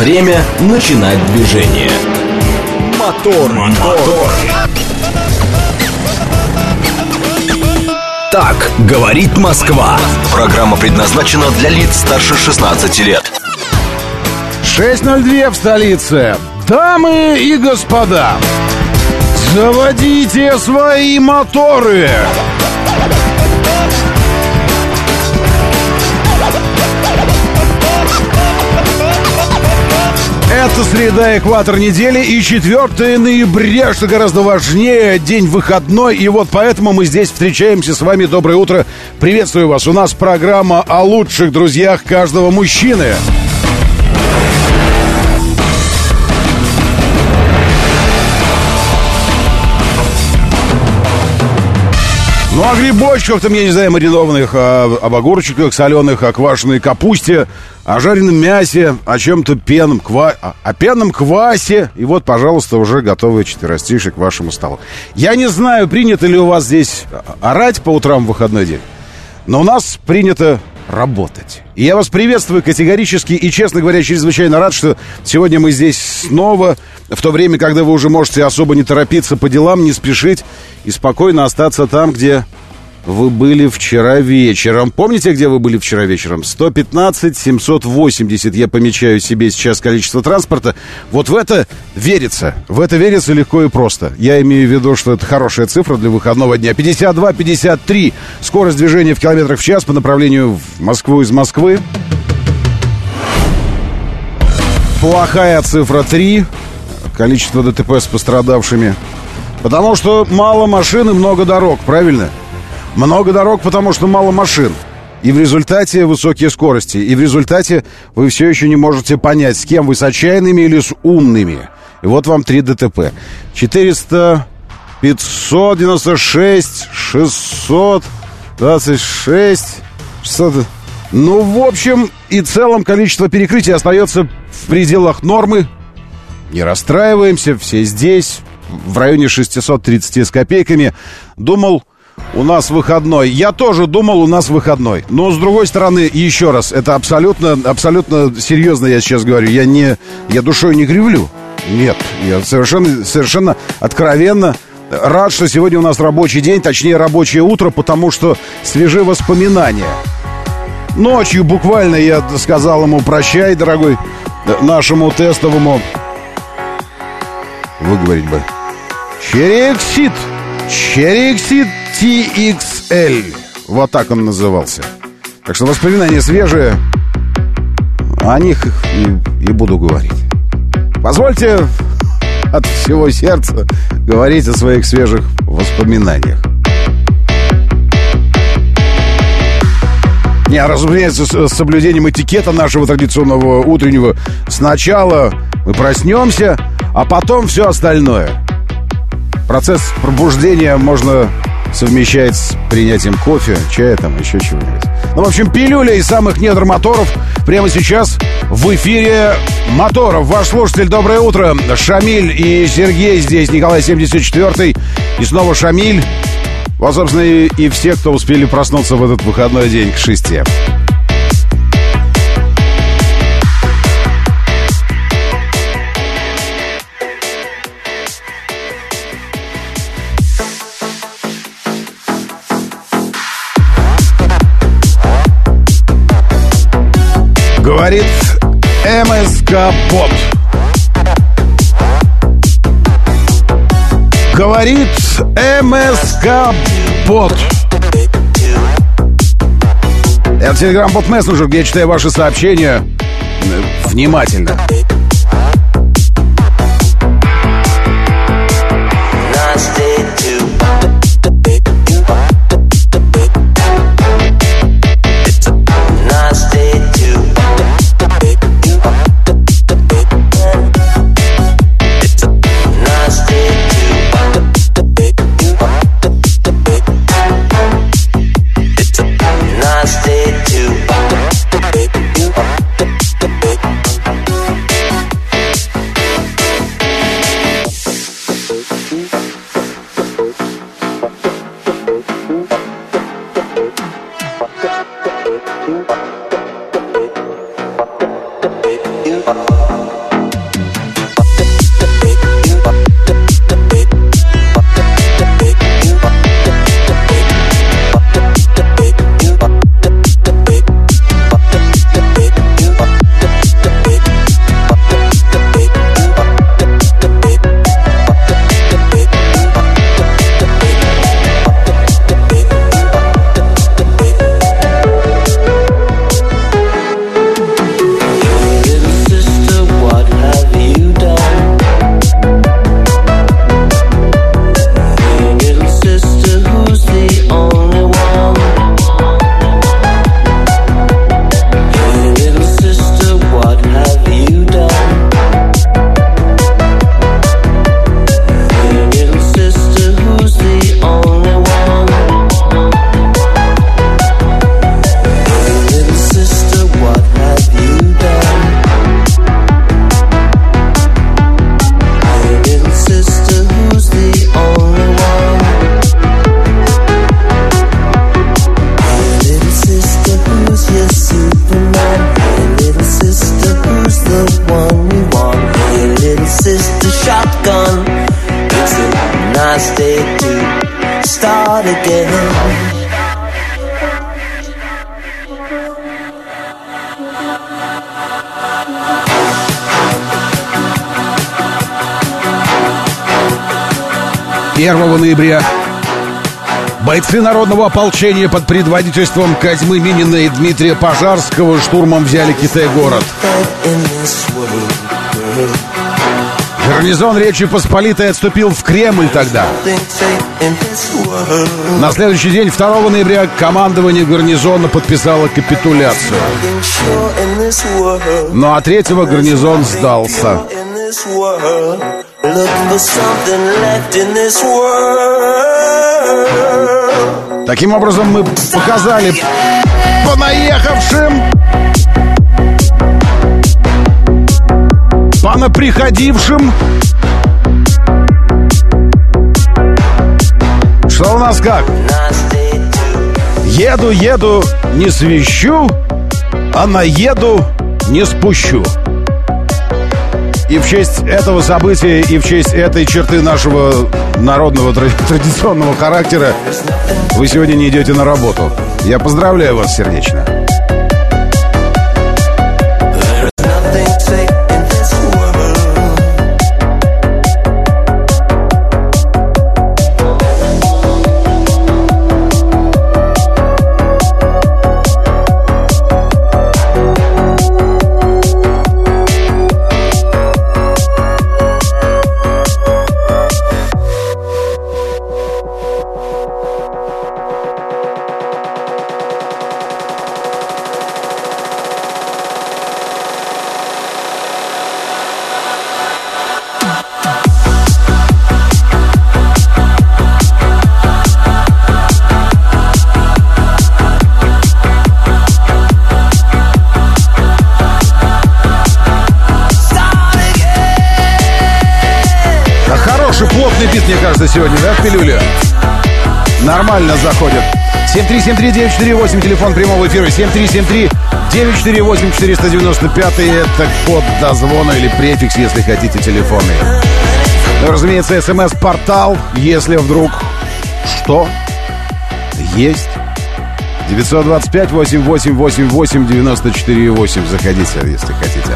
Время начинать движение. Мотор. Так говорит Москва. Программа предназначена для лиц старше 16 лет. 6:02 в столице. Дамы и господа, заводите свои моторы. Это среда, экватор недели и 4 ноября, что гораздо важнее, день выходной. И вот поэтому мы здесь встречаемся с вами. Доброе утро, приветствую вас. У нас программа о лучших друзьях каждого мужчины. Ну, о грибочках, там, я не знаю, маринованных, об огурчиках соленых, о квашеной капусте, о жареном мясе, о чем-то пенном, о пенном квасе. И вот, пожалуйста, уже готовый четверостишек к вашему столу. Я не знаю, принято ли у вас здесь орать по утрам в выходной день, но у нас принято работать. И я вас приветствую категорически и, честно говоря, чрезвычайно рад, что сегодня мы здесь снова, в то время, когда вы уже можете особо не торопиться по делам, не спешить и спокойно остаться там, где вы были вчера вечером. Помните, где вы были вчера вечером? 115-780, я помечаю себе сейчас количество транспорта. Вот в это верится. В это верится легко и просто. Я имею в виду, что это хорошая цифра для выходного дня. 52-53. Скорость движения в километрах в час по направлению в Москву из Москвы. Плохая цифра 3. Количество ДТП с пострадавшими. Потому что мало машин и много дорог, правильно? Много дорог, потому что мало машин. И в результате высокие скорости. И в результате вы все еще не можете понять, с кем вы, с отчаянными или с умными. И вот вам 3 ДТП. 400, 596, 626, 600... Ну, в общем и целом количество перекрытий остается в пределах нормы. Не расстраиваемся, все здесь, в районе 630 с копейками. Думал, у нас выходной. Я тоже думал, у нас выходной. Но, с другой стороны, еще раз, это абсолютно серьезно я сейчас говорю. Я душой не кривлю. Нет, я совершенно откровенно рад, что сегодня у нас рабочий день, точнее, рабочее утро, потому что свежие воспоминания. Ночью буквально я сказал ему: прощай, дорогой, нашему тестовому, выговорить бы, Черексит TXL. Вот так он назывался. Так что воспоминания свежие. О них и буду говорить. Позвольте от всего сердца говорить о своих свежих воспоминаниях. Не, разумеется, с соблюдением этикета нашего традиционного утреннего. Сначала мы проснемся, а потом все остальное. Процесс пробуждения можно совмещать с принятием кофе, чая, там, еще чего-нибудь. Ну, в общем, пилюля из самых недр моторов прямо сейчас в эфире моторов. Ваш слушатель, доброе утро. Шамиль и Сергей здесь, Николай 74-й. И снова Шамиль. Вот, собственно, и все, кто успели проснуться в этот выходной день к 6. Говорит МСК-бот. Говорит МСК-бот. Это телеграм-бот мессенджер, где я читаю ваши сообщения внимательно. Ноября бойцы народного ополчения под предводительством Козьмы Минина и Дмитрия Пожарского штурмом взяли Китай-город. Гарнизон Речи Посполитой отступил в Кремль тогда. На следующий день, 2 ноября, командование гарнизона подписало капитуляцию. Ну а 3-го гарнизон сдался. Таким образом, мы показали понаехавшим, понаприходившим, что у нас как? Еду, не свищу, а наеду, не спущу. И в честь этого события, и в честь этой черты нашего народного традиционного характера вы сегодня не идете на работу. Я поздравляю вас сердечно. Мне кажется, сегодня, да, в пилюле? Нормально заходит. 7373948, телефон прямого эфира. 7373948-495. Это код дозвона или префикс, если хотите, телефонный. Ну, разумеется, смс-портал, если вдруг что есть. 925-8888-94-8. Заходите, если хотите.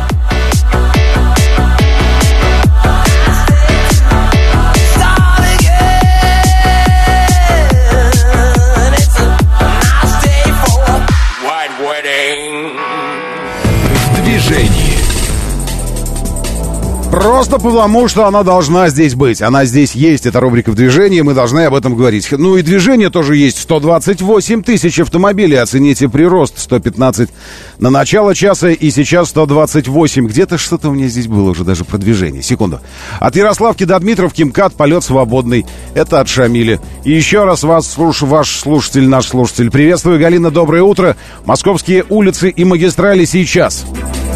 Просто потому, что она должна здесь быть. Она здесь есть, это рубрика «В движении», мы должны об этом говорить. Ну и движение тоже есть. 128 тысяч автомобилей. Оцените прирост. 115 на начало часа и сейчас 128. Где-то что-то у меня здесь было уже даже про движение. Секунду. От Ярославки до Дмитровки МКАД, полет свободный. Это от Шамиля. И еще раз вас, ваш слушатель, наш слушатель. Приветствую, Галина, доброе утро. Московские улицы и магистрали сейчас.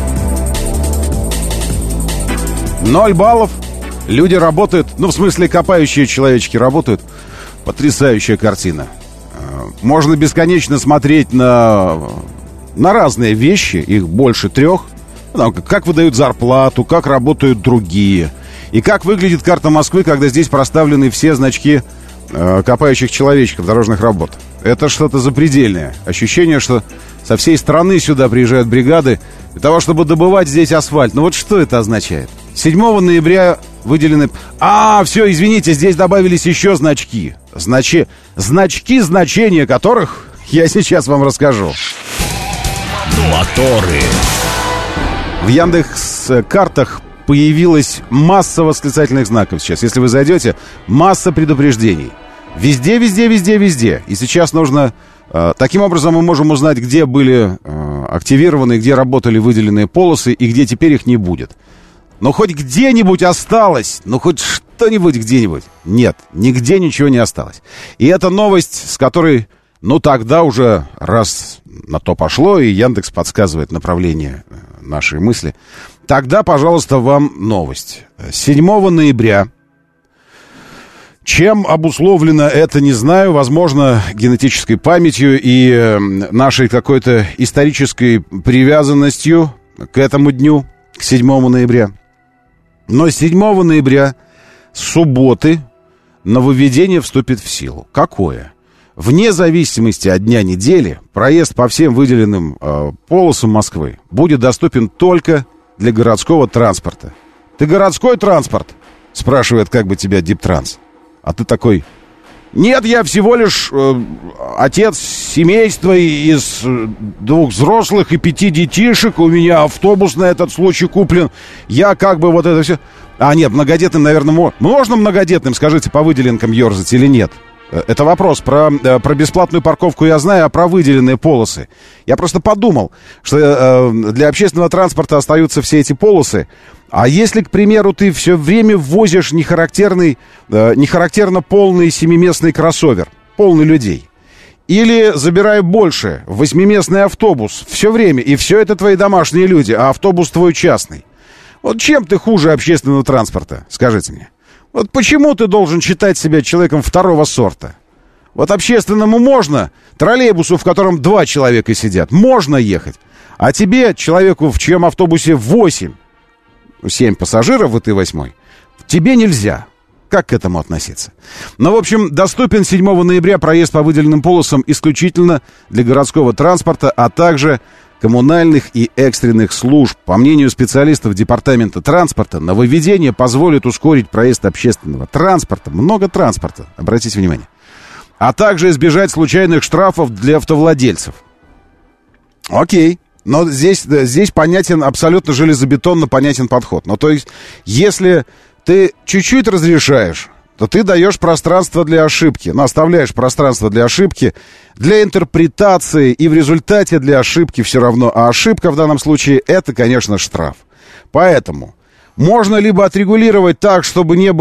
0 баллов. Люди работают. Ну, в смысле, копающие человечки работают. Потрясающая картина. Можно бесконечно смотреть на разные вещи. Их больше 3. Как выдают зарплату, как работают другие. И как выглядит карта Москвы, когда здесь проставлены все значки копающих человечков дорожных работ. Это что-то запредельное. Ощущение, что со всей страны сюда приезжают бригады для того, чтобы добывать здесь асфальт. Ну вот что это означает? 7 ноября выделены... все, извините, здесь добавились еще значки. Значки, значения которых я сейчас вам расскажу. Моторы. В Яндекс.Картах появилась масса восклицательных знаков сейчас. Если вы зайдете, масса предупреждений. Везде, везде, везде, везде. И сейчас нужно... Таким образом мы можем узнать, где были активированы, где работали выделенные полосы и где теперь их не будет. Но хоть где-нибудь осталось, хоть что-нибудь где-нибудь. Нет, нигде ничего не осталось. И это новость, с которой, тогда уже раз на то пошло, и Яндекс подсказывает направление нашей мысли. Тогда, пожалуйста, вам новость. 7 ноября. Чем обусловлено это, не знаю. Возможно, генетической памятью и нашей какой-то исторической привязанностью к этому дню, к 7 ноября. Но 7 ноября, с субботы, нововведение вступит в силу. Какое? Вне зависимости от дня недели, проезд по всем выделенным полосам Москвы будет доступен только для городского транспорта. Ты городской транспорт? Спрашивает как бы тебя Диптранс. А ты такой: нет, я всего лишь отец семейства из 2 взрослых и 5 детишек. У меня автобус на этот случай куплен. Я как бы вот это все... Нет, многодетным, наверное, можно многодетным, скажите, по выделенкам ерзать или нет? Это вопрос. Про бесплатную парковку я знаю, а про выделенные полосы. Я просто подумал, что для общественного транспорта остаются все эти полосы. А если, к примеру, ты все время возишь нехарактерно полный 7-местный кроссовер, полный людей, или, забирая больше, 8-местный автобус все время, и все это твои домашние люди, а автобус твой частный. Вот чем ты хуже общественного транспорта, скажите мне? Вот почему ты должен считать себя человеком второго сорта? Вот общественному можно, троллейбусу, в котором 2 человека сидят, можно ехать. А тебе, человеку, в чьем автобусе 7 пассажиров, и ты 8-й, тебе нельзя. Как к этому относиться? В общем, доступен 7 ноября проезд по выделенным полосам исключительно для городского транспорта, а также коммунальных и экстренных служб. По мнению специалистов Департамента транспорта, нововведение позволит ускорить проезд общественного транспорта, много транспорта, обратите внимание, а также избежать случайных штрафов для автовладельцев. Окей. Но здесь понятен, абсолютно железобетонно понятен подход. То есть, если ты чуть-чуть разрешаешь, то ты даешь пространство для ошибки. Оставляешь пространство для ошибки, для интерпретации, и в результате для ошибки все равно. А ошибка в данном случае — это, конечно, штраф. Поэтому можно либо отрегулировать так, чтобы не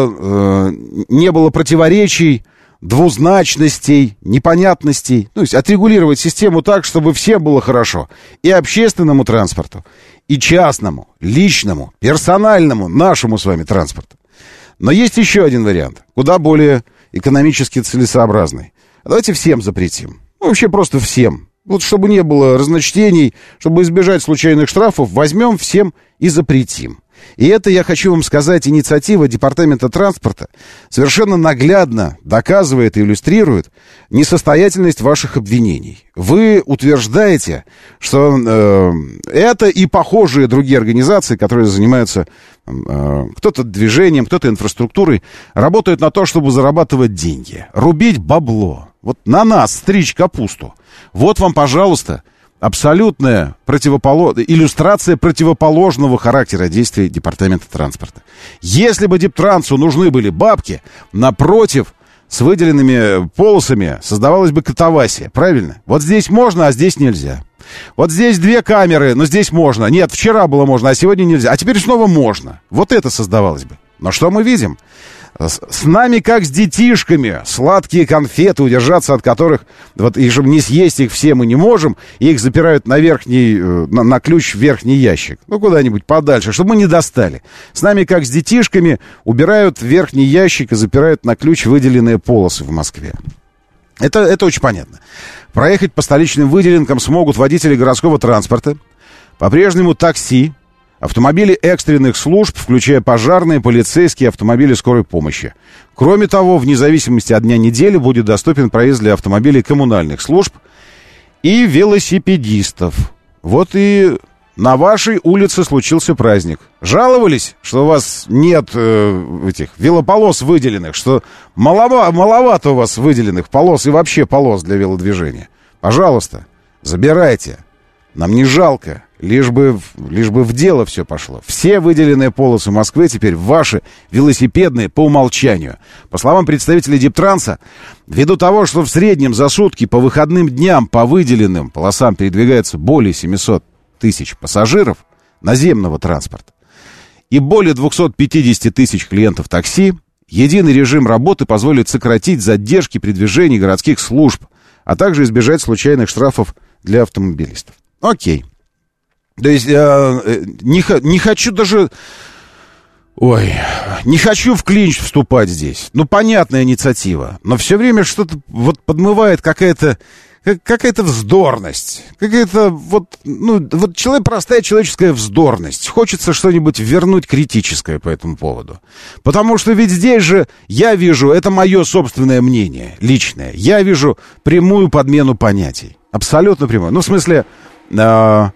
было противоречий, двузначностей, непонятностей. То есть отрегулировать систему так, чтобы всем было хорошо. И общественному транспорту, и частному, личному, персональному, нашему с вами транспорту. Но есть еще один вариант, куда более экономически целесообразный. Давайте всем запретим. Вообще просто всем. Вот чтобы не было разночтений, чтобы избежать случайных штрафов, возьмем всем и запретим. И это, я хочу вам сказать, инициатива Департамента транспорта совершенно наглядно доказывает и иллюстрирует несостоятельность ваших обвинений. Вы утверждаете, что это и похожие другие организации, которые занимаются кто-то движением, кто-то инфраструктурой, работают на то, чтобы зарабатывать деньги, рубить бабло. Вот на нас стричь капусту. Вот вам, пожалуйста, абсолютная иллюстрация противоположного характера действий Департамента транспорта. Если бы Дептрансу нужны были бабки, напротив, с выделенными полосами создавалась бы катавасия, правильно? Вот здесь можно, а здесь нельзя. Вот здесь 2 камеры, но здесь можно. Нет, вчера было можно, а сегодня нельзя. А теперь снова можно. Вот это создавалось бы. Но что мы видим? С нами, как с детишками, сладкие конфеты, удержаться от которых, вот, и чтобы не съесть их все мы не можем, и их запирают на ключ в верхний ящик, куда-нибудь подальше, чтобы мы не достали. С нами, как с детишками, убирают в верхний ящик и запирают на ключ выделенные полосы в Москве. Это очень понятно. Проехать по столичным выделенкам смогут водители городского транспорта, По-прежнему такси, автомобили экстренных служб, включая пожарные, полицейские, автомобили скорой помощи. Кроме того, вне зависимости от дня недели будет доступен проезд для автомобилей коммунальных служб и велосипедистов. Вот и на вашей улице случился праздник. Жаловались, что у вас нет этих велополос выделенных, что маловато у вас выделенных полос и вообще полос для велодвижения. Пожалуйста, забирайте. Нам не жалко, лишь бы в дело все пошло. Все выделенные полосы Москвы теперь ваши, велосипедные, по умолчанию. По словам представителей Диптранса, ввиду того, что в среднем за сутки по выходным дням по выделенным полосам передвигается более 700 тысяч пассажиров наземного транспорта и более 250 тысяч клиентов такси, единый режим работы позволит сократить задержки при движении городских служб, а также избежать случайных штрафов для автомобилистов. Окей. То есть не хочу даже... не хочу в клинч вступать здесь. Ну, понятная инициатива. Но все время что-то вот подмывает какая-то вздорность. Какая-то простая человеческая вздорность. Хочется что-нибудь вернуть критическое по этому поводу. Потому что ведь здесь же я вижу, это мое собственное мнение, личное. Я вижу прямую подмену понятий. Абсолютно прямую. Ну, в смысле... это,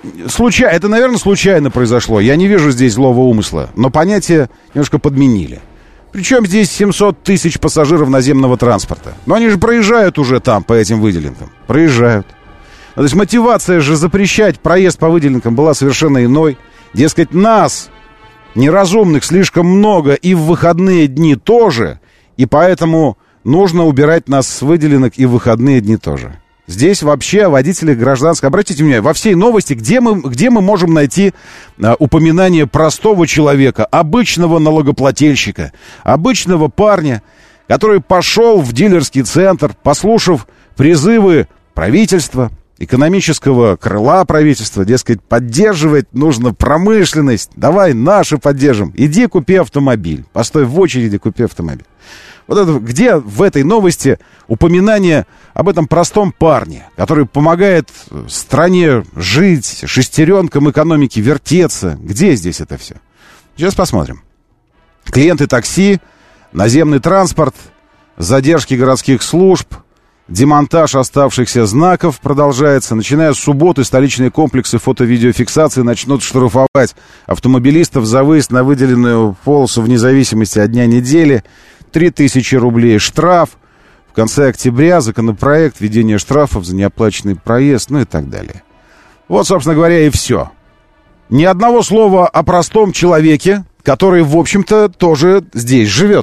наверное, случайно произошло. Я не вижу здесь злого умысла. Но понятия немножко подменили. Причем здесь 700 тысяч пассажиров наземного транспорта. Но они же проезжают уже там, по этим выделенкам. Проезжают. То есть мотивация же запрещать проезд по выделенкам была совершенно иной. Дескать, нас, неразумных, слишком много, и в выходные дни тоже. И поэтому нужно убирать нас с выделенок и в выходные дни тоже. Здесь вообще водители гражданского... Обратите внимание, во всей новости, где мы можем найти упоминание простого человека, обычного налогоплательщика, обычного парня, который пошел в дилерский центр, послушав призывы правительства, экономического крыла правительства, дескать, поддерживать нужно промышленность, давай наши поддержим, иди купи автомобиль, постой в очереди, купи автомобиль. Вот это, где в этой новости упоминание об этом простом парне, который помогает стране жить, шестеренкам экономики вертеться? Где здесь это все? Сейчас посмотрим. Клиенты такси, наземный транспорт, задержки городских служб, демонтаж оставшихся знаков продолжается. Начиная с субботы столичные комплексы фото-видеофиксации начнут штрафовать автомобилистов за выезд на выделенную полосу вне зависимости от дня недели. 3000 рублей штраф. В конце октября законопроект введения штрафов за неоплаченный проезд, ну и так далее. Вот, собственно говоря, и все. Ни одного слова о простом человеке, который, в общем-то, тоже здесь живет.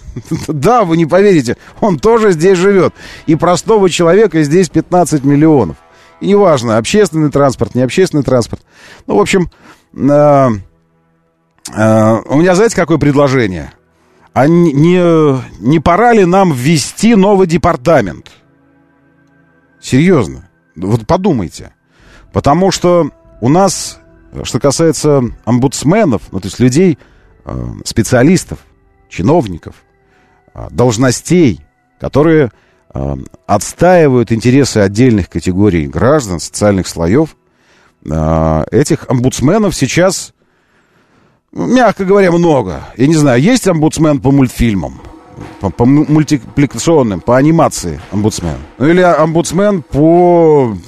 Да, вы не поверите, он тоже здесь живет. И простого человека здесь 15 миллионов. И неважно, общественный транспорт, не общественный транспорт. Ну, в общем, у меня, знаете, какое предложение? А не пора ли нам ввести новый департамент? Серьезно. Вот подумайте. Потому что у нас, что касается омбудсменов, ну, то есть людей, специалистов, чиновников, должностей, которые отстаивают интересы отдельных категорий граждан, социальных слоев, этих омбудсменов сейчас... Мягко говоря, много. Я не знаю, есть омбудсмен по мультфильмам, по мультипликационным, по анимации омбудсмен? Ну, или омбудсмен по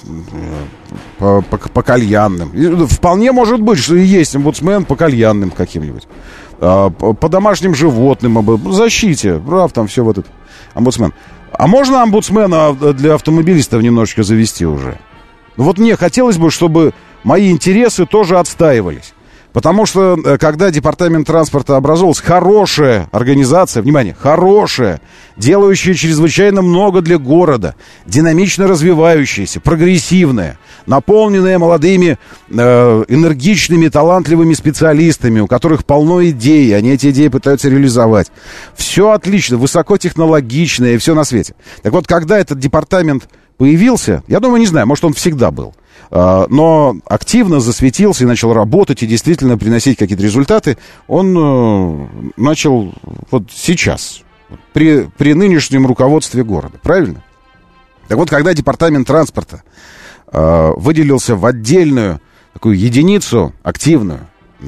кальянным. Вполне может быть, что и есть омбудсмен по кальянным каким-нибудь. По домашним животным, защите, прав, там все вот это. Омбудсмен. А можно омбудсмена для автомобилистов немножечко завести уже? Вот мне хотелось бы, чтобы мои интересы тоже отстаивались. Потому что, когда департамент транспорта образовалась, хорошая организация, внимание, хорошая, делающая чрезвычайно много для города, динамично развивающаяся, прогрессивная, наполненная молодыми, энергичными, талантливыми специалистами, у которых полно идей, они эти идеи пытаются реализовать. Все отлично, высокотехнологичное и все на свете. Так вот, когда этот департамент появился, я думаю, не знаю, может, он всегда был, но активно засветился и начал работать и действительно приносить какие-то результаты, он начал вот сейчас, при нынешнем руководстве города, правильно? Так вот, когда департамент транспорта выделился в отдельную такую единицу активную,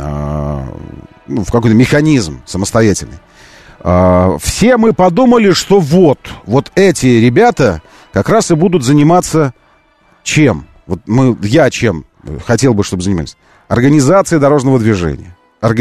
в какой-то механизм самостоятельный. Все мы подумали, что вот эти ребята как раз и будут заниматься чем? Я чем хотел бы, чтобы занимались? Организацией дорожного движения.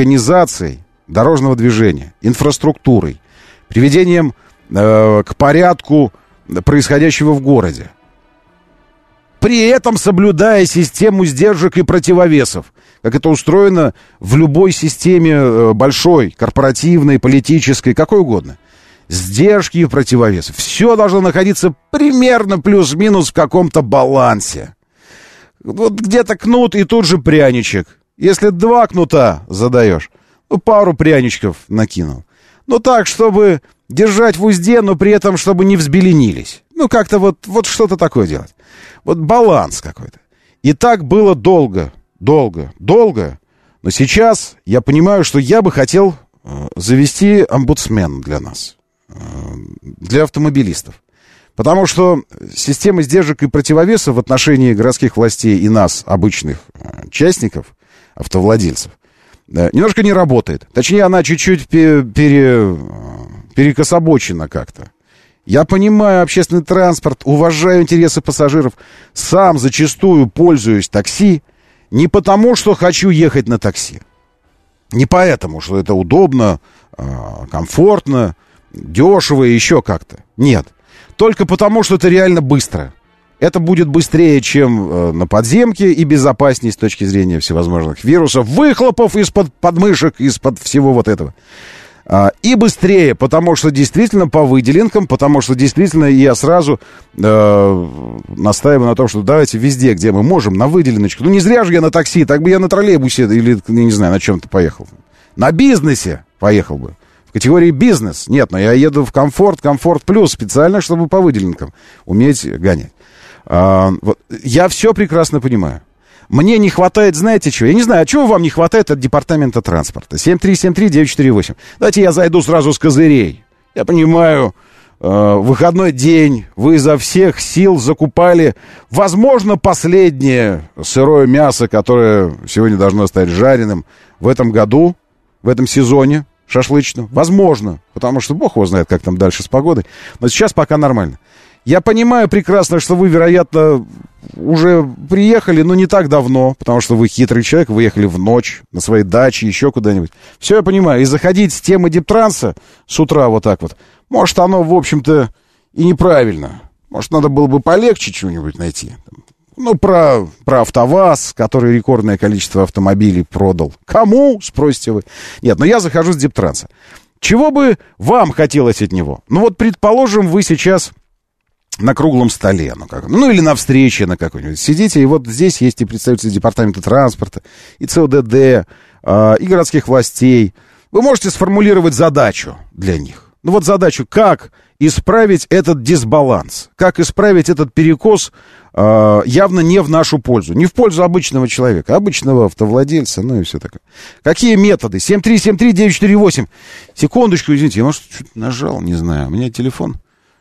Инфраструктурой, приведением к порядку происходящего в городе. При этом соблюдая систему сдержек и противовесов, как это устроено в любой системе большой, корпоративной, политической, какой угодно. Сдержки и противовесы. Все должно находиться примерно плюс-минус в каком-то балансе. Вот где-то кнут и тут же пряничек. Если 2 кнута задаешь, пару пряничков накинул. Так, чтобы держать в узде, но при этом, чтобы не взбеленились. Как-то вот что-то такое делать. Баланс какой-то. И так было долго. Но сейчас я понимаю, что я бы хотел завести омбудсмен для нас. Для автомобилистов. Потому что система сдержек и противовесов в отношении городских властей и нас, обычных частников, автовладельцев, немножко не работает. Точнее, она чуть-чуть перекособочена как-то. Я понимаю общественный транспорт, уважаю интересы пассажиров. Сам зачастую пользуюсь такси не потому, что хочу ехать на такси. Не поэтому, что это удобно, комфортно, дешево и еще как-то. Нет. Только потому, что это реально быстро. Это будет быстрее, чем на подземке, и безопаснее с точки зрения всевозможных вирусов, выхлопов из-под подмышек, из-под всего вот этого. И быстрее, потому что действительно по выделенкам, потому что действительно я сразу настаиваю на том, что давайте везде, где мы можем, на выделеночку. Не зря же я на такси, так бы я на троллейбусе или, не знаю, на чем-то поехал. На бизнесе поехал бы. В категории бизнес. Нет, но я еду в комфорт плюс специально, чтобы по выделенкам уметь гонять. Я все прекрасно понимаю. Мне не хватает, знаете чего? Я не знаю, а чего вам не хватает от департамента транспорта? 7373948. Давайте я зайду сразу с козырей. Я понимаю, выходной день, вы изо всех сил закупали, возможно, последнее сырое мясо, которое сегодня должно стать жареным в этом году, в этом сезоне шашлычном. Возможно, потому что бог его знает, как там дальше с погодой. Но сейчас пока нормально. Я понимаю прекрасно, что вы, вероятно, уже приехали, но не так давно, потому что вы хитрый человек, вы ехали в ночь на своей даче, еще куда-нибудь. Все я понимаю. И заходить с темы Диптранса с утра вот так вот, может, оно, в общем-то, и неправильно. Может, надо было бы полегче чего-нибудь найти. Про АвтоВАЗ, который рекордное количество автомобилей продал. Кому, спросите вы? Нет, но я захожу с Диптранса. Чего бы вам хотелось от него? Предположим, вы сейчас на круглом столе, или на встрече на какой-нибудь. Сидите, и вот здесь есть и представители департамента транспорта, и ЦОДД, и городских властей. Вы можете сформулировать задачу для них. Задачу, как исправить этот дисбаланс, как исправить этот перекос явно не в нашу пользу, не в пользу обычного человека, обычного автовладельца, и все такое. Какие методы? 7373948. Секундочку, извините, я, может, что-то нажал, не знаю, у меня телефон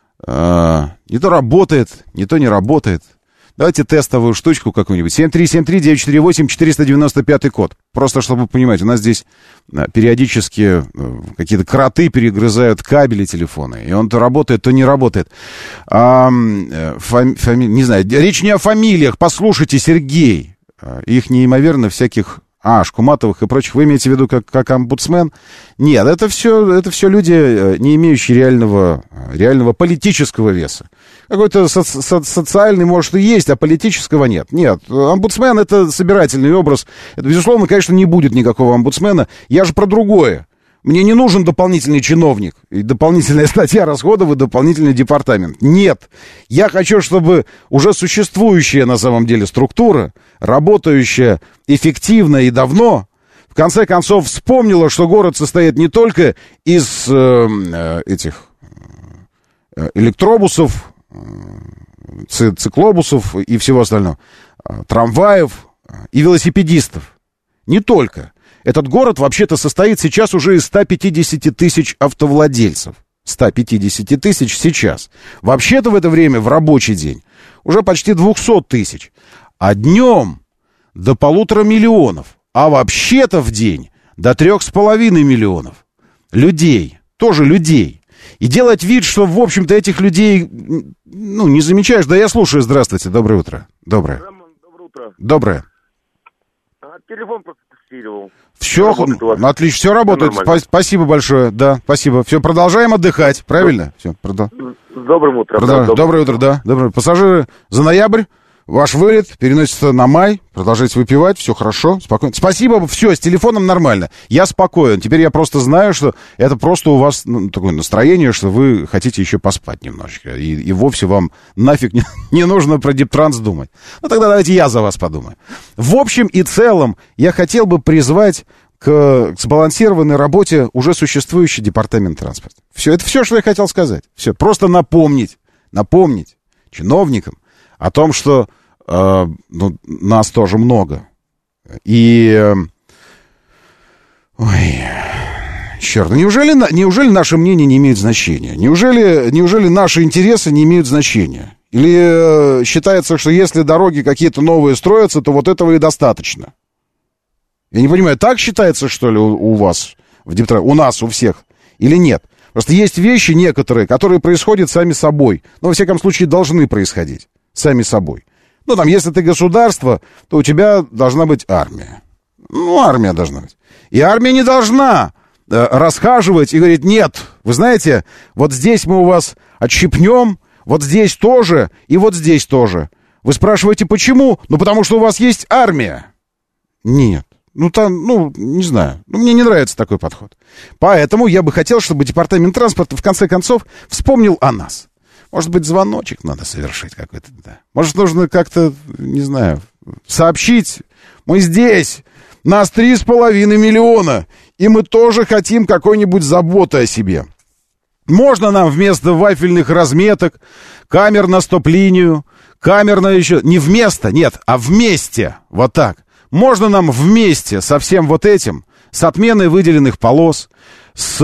не то работает, не то не работает. Давайте тестовую штучку какую-нибудь. 7373948, 495 код. Просто, чтобы понимать, у нас здесь периодически какие-то кроты перегрызают кабели телефона. И он то работает, то не работает. Не знаю, речь не о фамилиях. Послушайте, Сергей. Их неимоверно всяких... Шкуматовых и прочих. Вы имеете в виду как омбудсмен? Нет, это все люди, не имеющие реального политического веса. Какой-то социальный, может, и есть, а политического нет. Нет, омбудсмен — это собирательный образ. Это, безусловно, конечно, не будет никакого омбудсмена. Я же про другое. Мне не нужен дополнительный чиновник, и дополнительная статья расходов, и дополнительный департамент. Нет. Я хочу, чтобы уже существующая на самом деле структура, работающая эффективно и давно, в конце концов вспомнила, что город состоит не только из этих электробусов, циклобусов и всего остального, трамваев и велосипедистов. Не только. Этот город вообще-то состоит сейчас уже из 150 тысяч автовладельцев. 150 тысяч сейчас. Вообще-то в это время, в рабочий день, уже почти 200 тысяч. А днем до 1,5 миллиона. А вообще-то в день до 3,5 миллионов людей. Тоже людей. И делать вид, что, в общем-то, этих людей, ну, не замечаешь. Да я слушаю. Здравствуйте. Доброе утро. Доброе. Доброе утро. Доброе. Телефон просто тестировал. Все, отлично, все работает. Спасибо большое. Да, спасибо. Все, продолжаем отдыхать. Правильно? Все, С добрым утром. Доброе утро, да. Доброе. Пассажиры за ноябрь. Ваш вылет переносится на май. Продолжайте выпивать. Все хорошо. Спокойно. Спасибо. Все, с телефоном нормально. Я спокоен. Теперь я просто знаю, что это просто у вас такое настроение, что вы хотите еще поспать немножечко. И вовсе вам нафиг не нужно про Диптранс думать. Ну, тогда давайте я за вас подумаю. В общем и целом, я хотел бы призвать к сбалансированной работе уже существующий департамент транспорта. Все, это все, что я хотел сказать. Все, просто напомнить чиновникам о том, что нас тоже много. И... Ой... Черт, неужели наше мнение не имеет значения? Неужели наши интересы не имеют значения? Или считается, что если дороги какие-то новые строятся, то вот этого и достаточно? Я не понимаю, так считается, что ли, у вас, у нас, у всех, или нет? Просто есть вещи некоторые, которые происходят сами собой. Но, во всяком случае, должны происходить сами собой. Ну, там, если ты государство, то у тебя должна быть армия. Ну, армия должна быть. И армия не должна расхаживать и говорить: нет, вы знаете, вот здесь мы у вас отщипнем, вот здесь тоже, и вот здесь тоже. Вы спрашиваете, почему? Ну, потому что у вас есть армия. Нет. Не знаю. Мне не нравится такой подход. Поэтому я бы хотел, чтобы департамент транспорта, в конце концов, вспомнил о нас. Может быть, звоночек надо совершить какой-то, да. Может, нужно как-то, не знаю, сообщить: мы здесь, нас 3,5 миллиона, и мы тоже хотим какой-нибудь заботы о себе. Можно нам вместо вафельных разметок, камер на стоп-линию, камер на еще... Не вместо, нет, а вместе, вот так. Можно нам вместе со всем вот этим, с отменой выделенных полос, с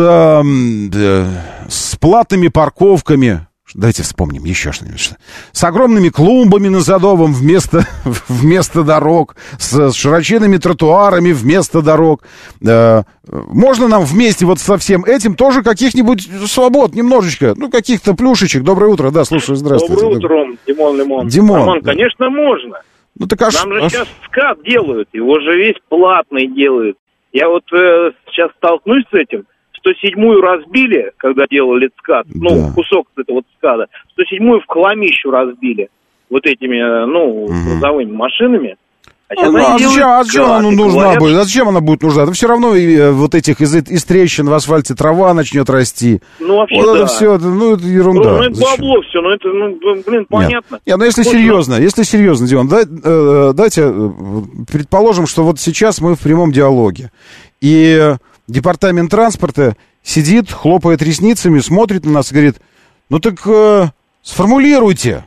платными парковками, давайте вспомним еще что-нибудь, с огромными клумбами на Садовом вместо дорог, с широченными тротуарами вместо дорог. Можно нам вместе вот со всем этим тоже каких-нибудь свобод немножечко, каких-то плюшечек. Доброе утро, да, слушаю, здравствуйте. Доброе утро, Димон Лимон. Димон, да. Конечно, можно. Нам же сейчас СКАТ делают, его же весь платный делают. Я вот сейчас столкнусь с этим. 107-ю разбили, когда делали СКАТ, кусок этого СКАТа. 107-ю в хламищу разбили вот этими, грузовыми машинами. Зачем она нужна будет? Зачем она будет нужна? Да все равно вот этих из трещин в асфальте трава начнет расти. Вообще, вот да. это все, это ерунда. Это бабло все, понятно. Нет, если серьезно, Дион, давайте предположим, что вот сейчас мы в прямом диалоге. И департамент транспорта сидит, хлопает ресницами, смотрит на нас и говорит: сформулируйте.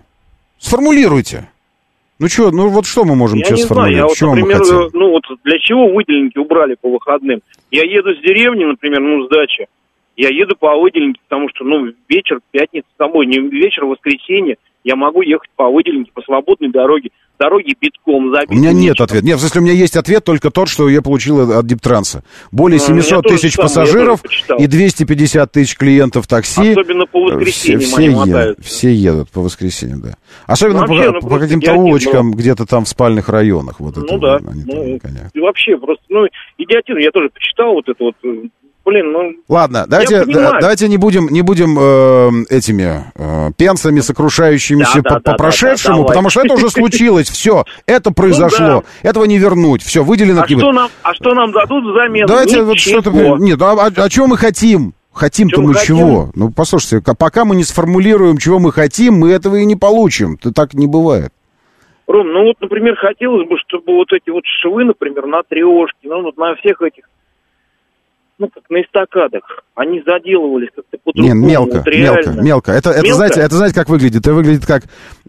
Что мы можем сейчас сформулировать? Я например, для чего выделенки убрали по выходным? Я еду с деревни, например, с дачи. Я еду по выделенке, потому что, вечер, пятница, не вечер, воскресенье. Я могу ехать по выделенке, по свободной дороге. Дороги битком забиты. У меня нет ответа. Нет, в смысле, у меня есть ответ только тот, что я получил от Диптранса. Более 700 тысяч пассажиров и 250 тысяч клиентов такси. Особенно по воскресеньям все едут по воскресеньям, да. Особенно по каким-то улочкам, где-то там в спальных районах. Вот это, да. И вообще, просто, идиотизм. Я тоже почитал вот это вот... Ладно, давайте не будем этими пенсами, сокрушающимися по прошедшему, потому что это уже случилось, все, это произошло, этого не вернуть, все, выделено. А что нам дадут взамен? Давайте вот что-то... Нет, а чего мы хотим? Хотим-то мы чего? Послушайте, пока мы не сформулируем, чего мы хотим, мы этого и не получим. Так не бывает. Ром, например, хотелось бы, чтобы вот эти вот швы, например, на трешке, на всех этих, как на эстакадах, они заделывались как-то по-другому. Мелко. Это знаете, как выглядит? Это выглядит как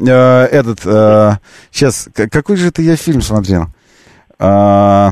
сейчас, какой же это я фильм смотрел?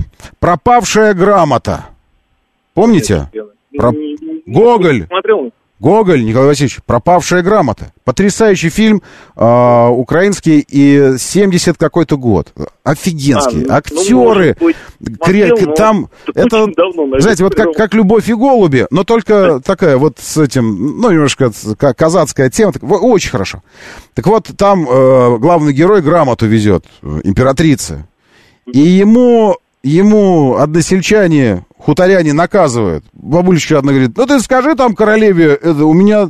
«Пропавшая грамота». Помните? Гоголь. Гоголь, Николай Васильевич, «Пропавшая грамота». Потрясающий фильм, украинский, и 70 какой-то год. Офигенский. Актеры, там, это, знаете, вот как «Любовь и голуби», но только такая вот с этим, ну, немножко казацкая тема. Очень хорошо. Так вот, там главный герой грамоту везет, императрица. И ему односельчане, хуторяне наказывают. Бабулечка одна говорит: ну ты скажи там королеве, у меня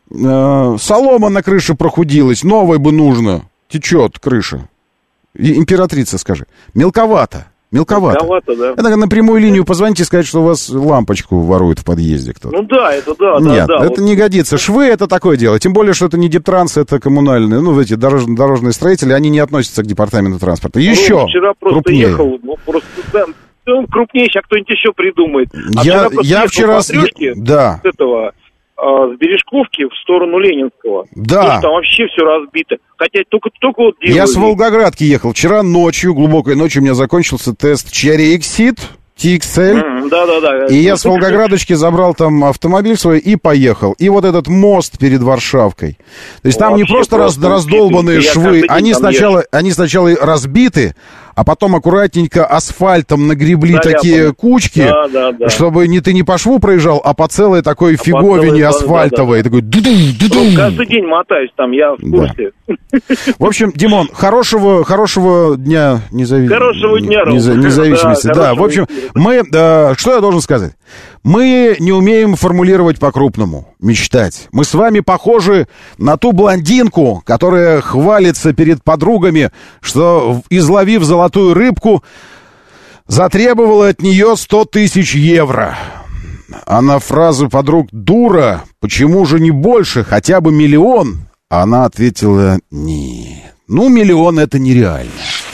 солома на крыше прохудилась, новой бы нужно, течет крыша. Императрица, скажи. Мелковато, да. Это на прямую линию позвоните и сказать, что у вас лампочку воруют в подъезде кто-то. Ну да, это да. Нет, да, это не годится. Швы — это такое дело. Тем более, что это не Дептранс, это коммунальные. Ну, эти дорожные строители, они не относятся к департаменту транспорта. Еще вчера просто крупнее. Ехал, просто крупнее, сейчас кто-нибудь еще придумает. Я вчера... Да. С этого... с Бережковки в сторону Ленинского. Да. Там вообще все разбито. Хотя только вот делают. Я с Волгоградки ехал. Вчера ночью, глубокой ночью, у меня закончился тест Cherry Exit TXL. Да. И я с Волгоградочки забрал там автомобиль свой и поехал. И вот этот мост перед Варшавкой. То есть там не просто раздолбанные швы. Они сначала разбиты, а потом аккуратненько асфальтом нагребли такие кучки, чтобы ты не по шву проезжал, а по целой такой фиговине асфальтовой. Такой каждый день мотаюсь там, я в курсе. В общем, Димон, хорошего дня независимости. Да, в общем, что я должен сказать? Мы не умеем формулировать по-крупному, мечтать. Мы с вами похожи на ту блондинку, которая хвалится перед подругами, что, изловив золотую рыбку, затребовала от нее 100 тысяч евро. А на фразу подруг «дура, почему же не больше, хотя бы миллион?» Она ответила: «Нет, миллион — это нереально».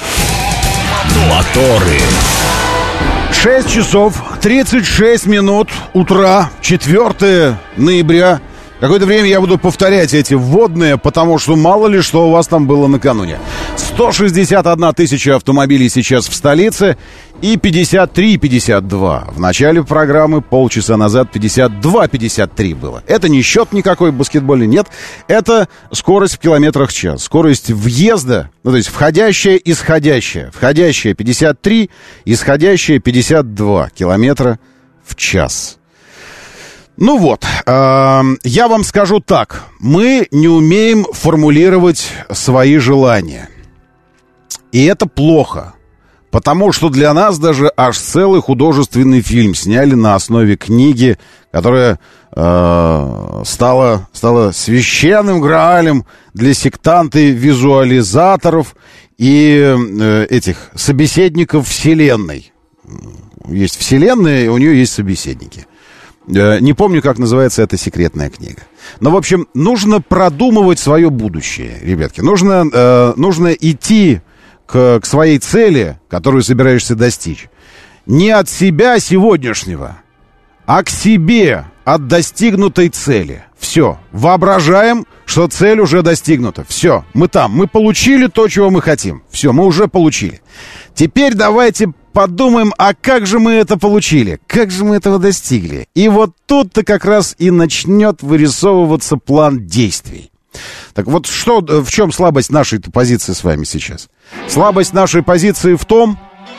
Моторы. 6 часов 36 минут утра, 4 ноября. Какое-то время я буду повторять эти вводные, потому что мало ли что у вас там было накануне. 161 тысяча автомобилей сейчас в столице и 52 в начале программы, полчаса назад 52-53 было. Это не счет никакой баскетбольный, нет. Это скорость в километрах в час. Скорость въезда, то есть входящая, исходящая. Входящая 53, исходящая 52 километра в час. Ну вот, я вам скажу так. Мы не умеем формулировать свои желания. И это плохо. Потому что для нас даже аж целый художественный фильм сняли на основе книги, которая стала священным граалем для сектанты-визуализаторов и этих собеседников Вселенной. Есть Вселенная, и у нее есть собеседники. Не помню, как называется эта секретная книга. Но, в общем, нужно продумывать свое будущее, ребятки. Нужно идти к своей цели, которую собираешься достичь. Не от себя сегодняшнего, а к себе от достигнутой цели. Все. Воображаем, что цель уже достигнута. Все. Мы там. Мы получили то, чего мы хотим. Все. Мы уже получили. Теперь давайте подумаем, а как же мы это получили? Как же мы этого достигли? И вот тут-то как раз и начнет вырисовываться план действий. Так вот, в чем слабость нашей позиции с вами сейчас? Слабость нашей позиции в том,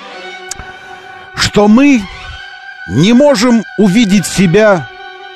что мы не можем увидеть себя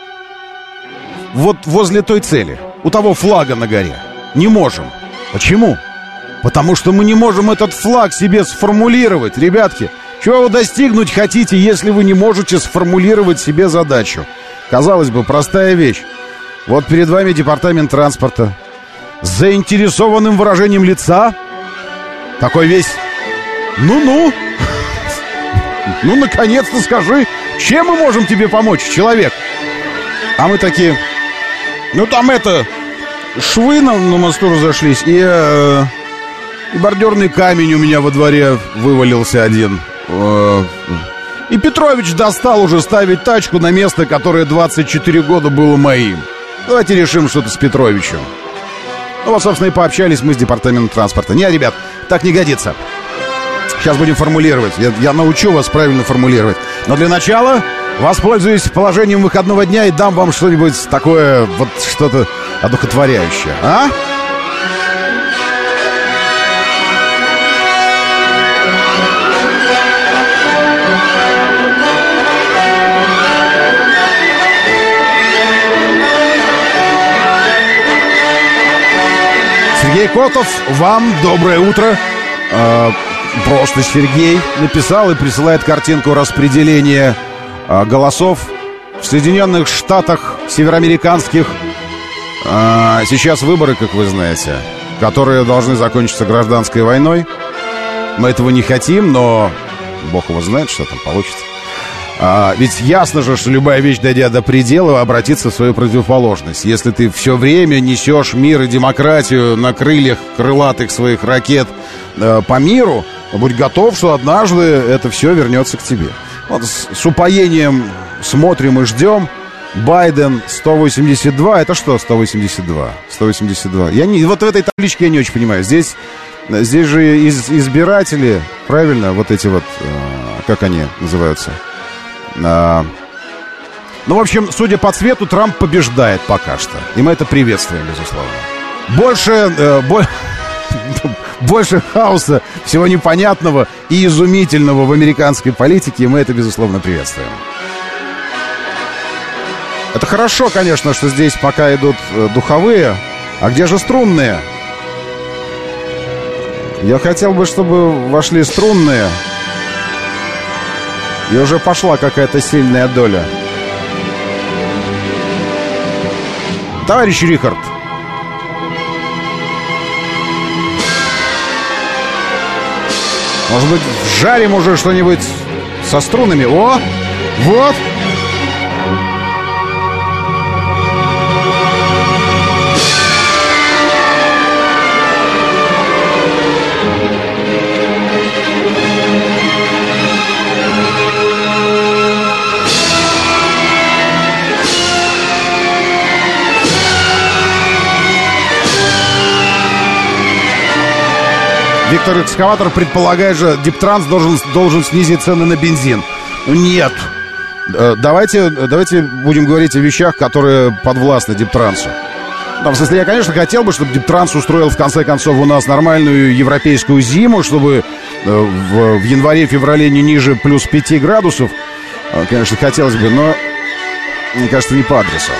вот возле той цели, у того флага на горе. Не можем. Почему? Потому что мы не можем этот флаг себе сформулировать. Ребятки, чего вы достигнуть хотите, если вы не можете сформулировать себе задачу? Казалось бы, простая вещь. Вот перед вами департамент транспорта с заинтересованным выражением лица. Такой весь: ну, наконец-то скажи, чем мы можем тебе помочь, человек? А мы такие: там швы на мосту разошлись, и бордюрный камень у меня во дворе вывалился один. И Петрович достал уже ставить тачку на место, которое 24 года было моим. Давайте решим что-то с Петровичем. Собственно, и пообщались мы с департаментом транспорта. Не, ребят, так не годится. Сейчас будем формулировать. Я научу вас правильно формулировать. Но для начала воспользуюсь положением выходного дня и дам вам что-нибудь такое, вот что-то одухотворяющее. А? Сергей Котов, вам доброе утро. Просто Сергей написал и присылает картинку распределения голосов в Соединенных Штатах североамериканских. Сейчас выборы, как вы знаете, которые должны закончиться гражданской войной. Мы этого не хотим, но бог его знает, что там получится. Ведь ясно же, что любая вещь, дойдя до предела, обратится в свою противоположность. Если ты все время несешь мир и демократию на крыльях крылатых своих ракет по миру, будь готов, что однажды это все вернется к тебе. Вот с упоением смотрим и ждем. Байден 182. Это что 182? 182. Вот в этой табличке я не очень понимаю. Здесь же избиратели, правильно, вот эти вот, как они называются? Ну, в общем, судя по цвету, Трамп побеждает пока что. И мы это приветствуем, безусловно. Больше хаоса, всего непонятного и изумительного в американской политике, и мы это, безусловно, приветствуем. Это хорошо, конечно, что здесь пока идут духовые. А где же струнные? Я хотел бы, чтобы вошли струнные. И уже пошла какая-то сильная доля. Товарищ Рихард. Может быть, жарим уже что-нибудь со струнами? О, вот. Виктор Экскаватор предполагает же, Диптранс должен снизить цены на бензин. Нет. Давайте будем говорить о вещах, которые подвластны Диптрансу. В смысле, я, конечно, хотел бы, чтобы Диптранс устроил, в конце концов, у нас нормальную европейскую зиму, чтобы в январе-феврале не ниже плюс 5 градусов. Конечно, хотелось бы, но, мне кажется, не по адресу.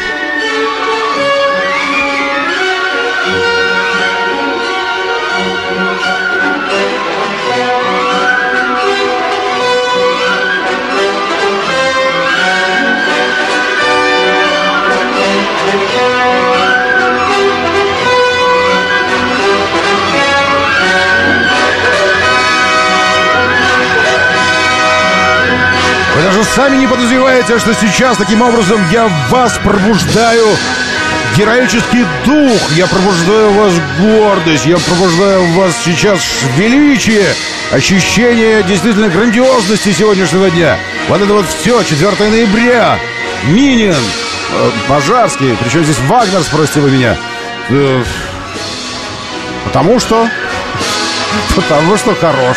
Вы даже сами не подозреваете, что сейчас таким образом я в вас пробуждаю героический дух, я пробуждаю в вас гордость, я пробуждаю в вас сейчас величие, ощущение действительно грандиозности сегодняшнего дня. Вот это вот все, 4 ноября, Минин, Пожарский, причем здесь Вагнер, спросите вы меня. Потому что хорош.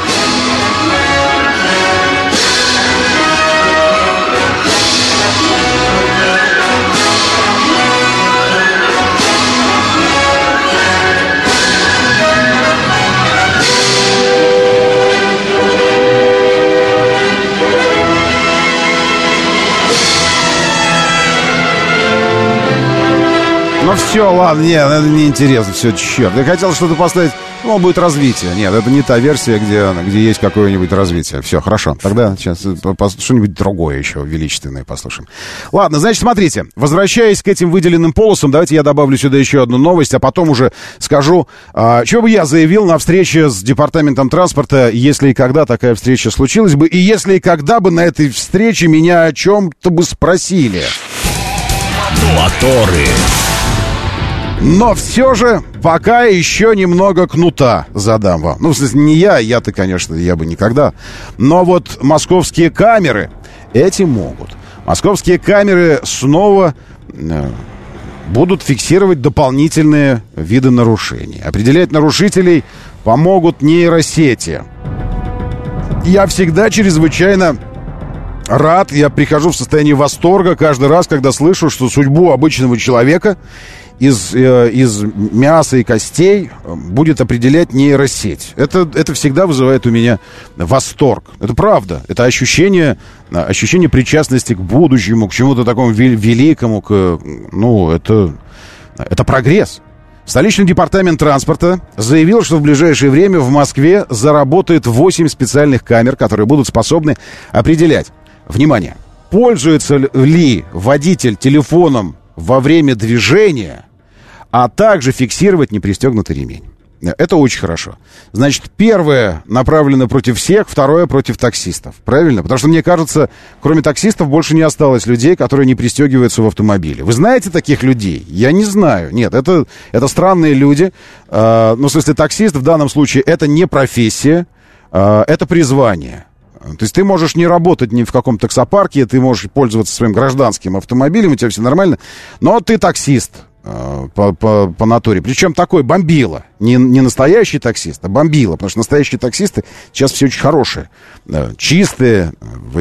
Ну все, ладно, нет, это неинтересно, все, черт. Я хотел что-то поставить, ну, будет развитие. Нет, это не та версия, где есть какое-нибудь развитие. Все, хорошо, тогда сейчас что-нибудь другое еще величественное послушаем. Ладно, значит, смотрите, возвращаясь к этим выделенным полосам, давайте я добавлю сюда еще одну новость, а потом уже скажу, что бы я заявил на встрече с департаментом транспорта, если и когда такая встреча случилась бы, и если и когда бы на этой встрече меня о чем-то бы спросили. Моторы. Но все же пока еще немного кнута задам вам. Ну, в смысле, не я-то, конечно, я бы никогда. Но вот московские камеры эти могут. Московские камеры снова будут фиксировать дополнительные виды нарушений. Определять нарушителей помогут нейросети. Я всегда чрезвычайно рад, я прихожу в состояние восторга каждый раз, когда слышу, что судьбу обычного человека из мяса и костей будет определять нейросеть. Это всегда вызывает у меня восторг. Это правда. Это ощущение причастности к будущему, к чему-то такому великому. Это прогресс. Столичный департамент транспорта заявил, что в ближайшее время в Москве заработает 8 специальных камер, которые будут способны определять, внимание, пользуется ли водитель телефоном во время движения, а также фиксировать непристегнутый ремень. Это очень хорошо. Значит, первое направлено против всех, второе против таксистов. Правильно? Потому что, мне кажется, кроме таксистов больше не осталось людей, которые не пристегиваются в автомобиле. Вы знаете таких людей? Я не знаю. Нет, это странные люди. В смысле, таксист в данном случае это не профессия, это призвание. То есть ты можешь не работать ни в каком таксопарке, ты можешь пользоваться своим гражданским автомобилем, у тебя все нормально, но ты таксист по натуре. Причем такой бомбила. Не настоящий таксист, а бомбила. Потому что настоящие таксисты сейчас все очень хорошие. Чистые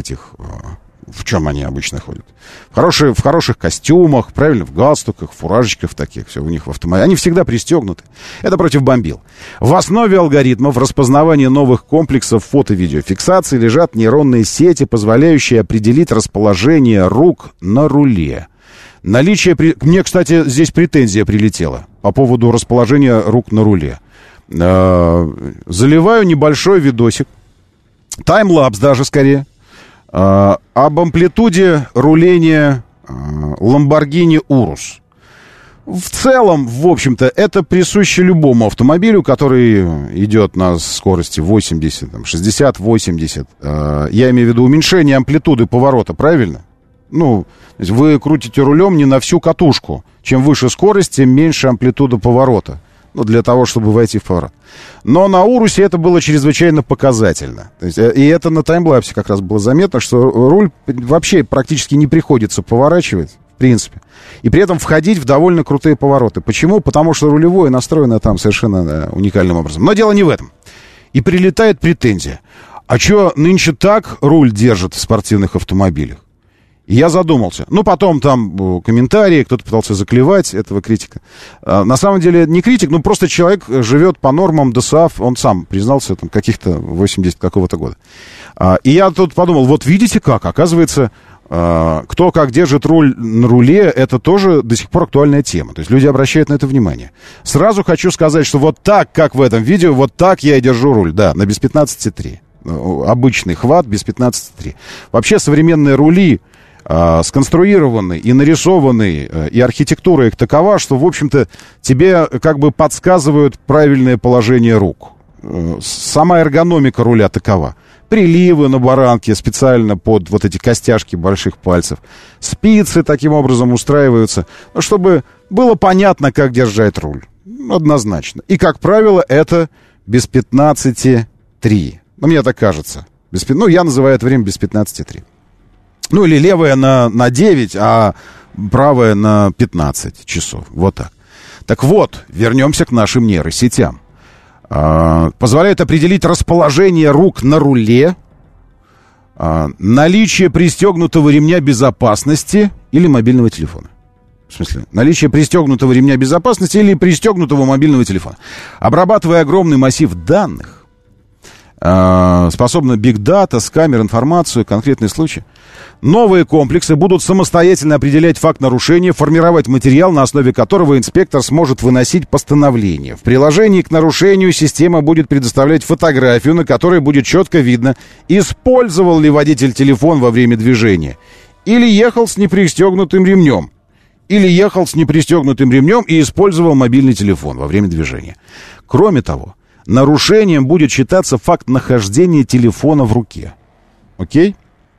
в чем они обычно ходят? В хороших костюмах, правильно, в галстуках, фуражечках таких, все у них в автомобиле. Они всегда пристегнуты. Это против бомбил. В основе алгоритмов распознавания новых комплексов фото-видеофиксации лежат нейронные сети, позволяющие определить расположение рук на руле. Мне, кстати, здесь претензия прилетела по поводу расположения рук на руле. Заливаю небольшой видосик, таймлапс даже скорее, об амплитуде руления Lamborghini Urus. В целом, в общем-то, это присуще любому автомобилю, который идет на скорости 80, 60, 80. Я имею в виду уменьшение амплитуды поворота, правильно? Вы крутите рулем не на всю катушку. Чем выше скорость, тем меньше амплитуда поворота. Для того, чтобы войти в поворот. Но на Урусе это было чрезвычайно показательно. То есть, и это на таймлапсе как раз было заметно, что руль вообще практически не приходится поворачивать, в принципе. И при этом входить в довольно крутые повороты. Почему? Потому что рулевое настроено там совершенно уникальным образом. Но дело не в этом. И прилетает претензия. А что нынче так руль держат в спортивных автомобилях? И я задумался. Потом там комментарии, кто-то пытался заклевать этого критика. На самом деле не критик, просто человек живет по нормам ДСАФ, он сам признался, каких-то 80 какого-то года. И я тут подумал, вот видите как, оказывается, кто как держит руль на руле, это тоже до сих пор актуальная тема. То есть люди обращают на это внимание. Сразу хочу сказать, что вот так, как в этом видео, вот так я и держу руль, да, на без 15,3. Обычный хват без 15,3. Вообще современные рули сконструированы и нарисованы, и архитектура их такова, что, в общем-то, тебе как бы подсказывают правильное положение рук. Сама эргономика руля такова. Приливы на баранке специально под вот эти костяшки больших пальцев. Спицы таким образом устраиваются, чтобы было понятно, как держать руль. Однозначно. И, как правило, это без 15,3. Мне так кажется. Я называю это время без 15,3. Или левая на 9, а правая на 15 часов. Вот так. Так вот, вернемся к нашим нейросетям. Позволяет определить расположение рук на руле, наличие пристегнутого ремня безопасности или мобильного телефона. В смысле, наличие пристегнутого ремня безопасности или пристегнутого мобильного телефона. Обрабатывая огромный массив данных, способна Big Data, с камер, информацию, конкретные случаи. Новые комплексы будут самостоятельно определять факт нарушения, формировать материал, на основе которого инспектор сможет выносить постановление. В приложении к нарушению система будет предоставлять фотографию, на которой будет четко видно, использовал ли водитель телефон во время движения, или ехал с непристегнутым ремнем, или ехал с непристегнутым ремнем и использовал мобильный телефон во время движения. Кроме того, нарушением будет считаться факт нахождения телефона в руке. Окей?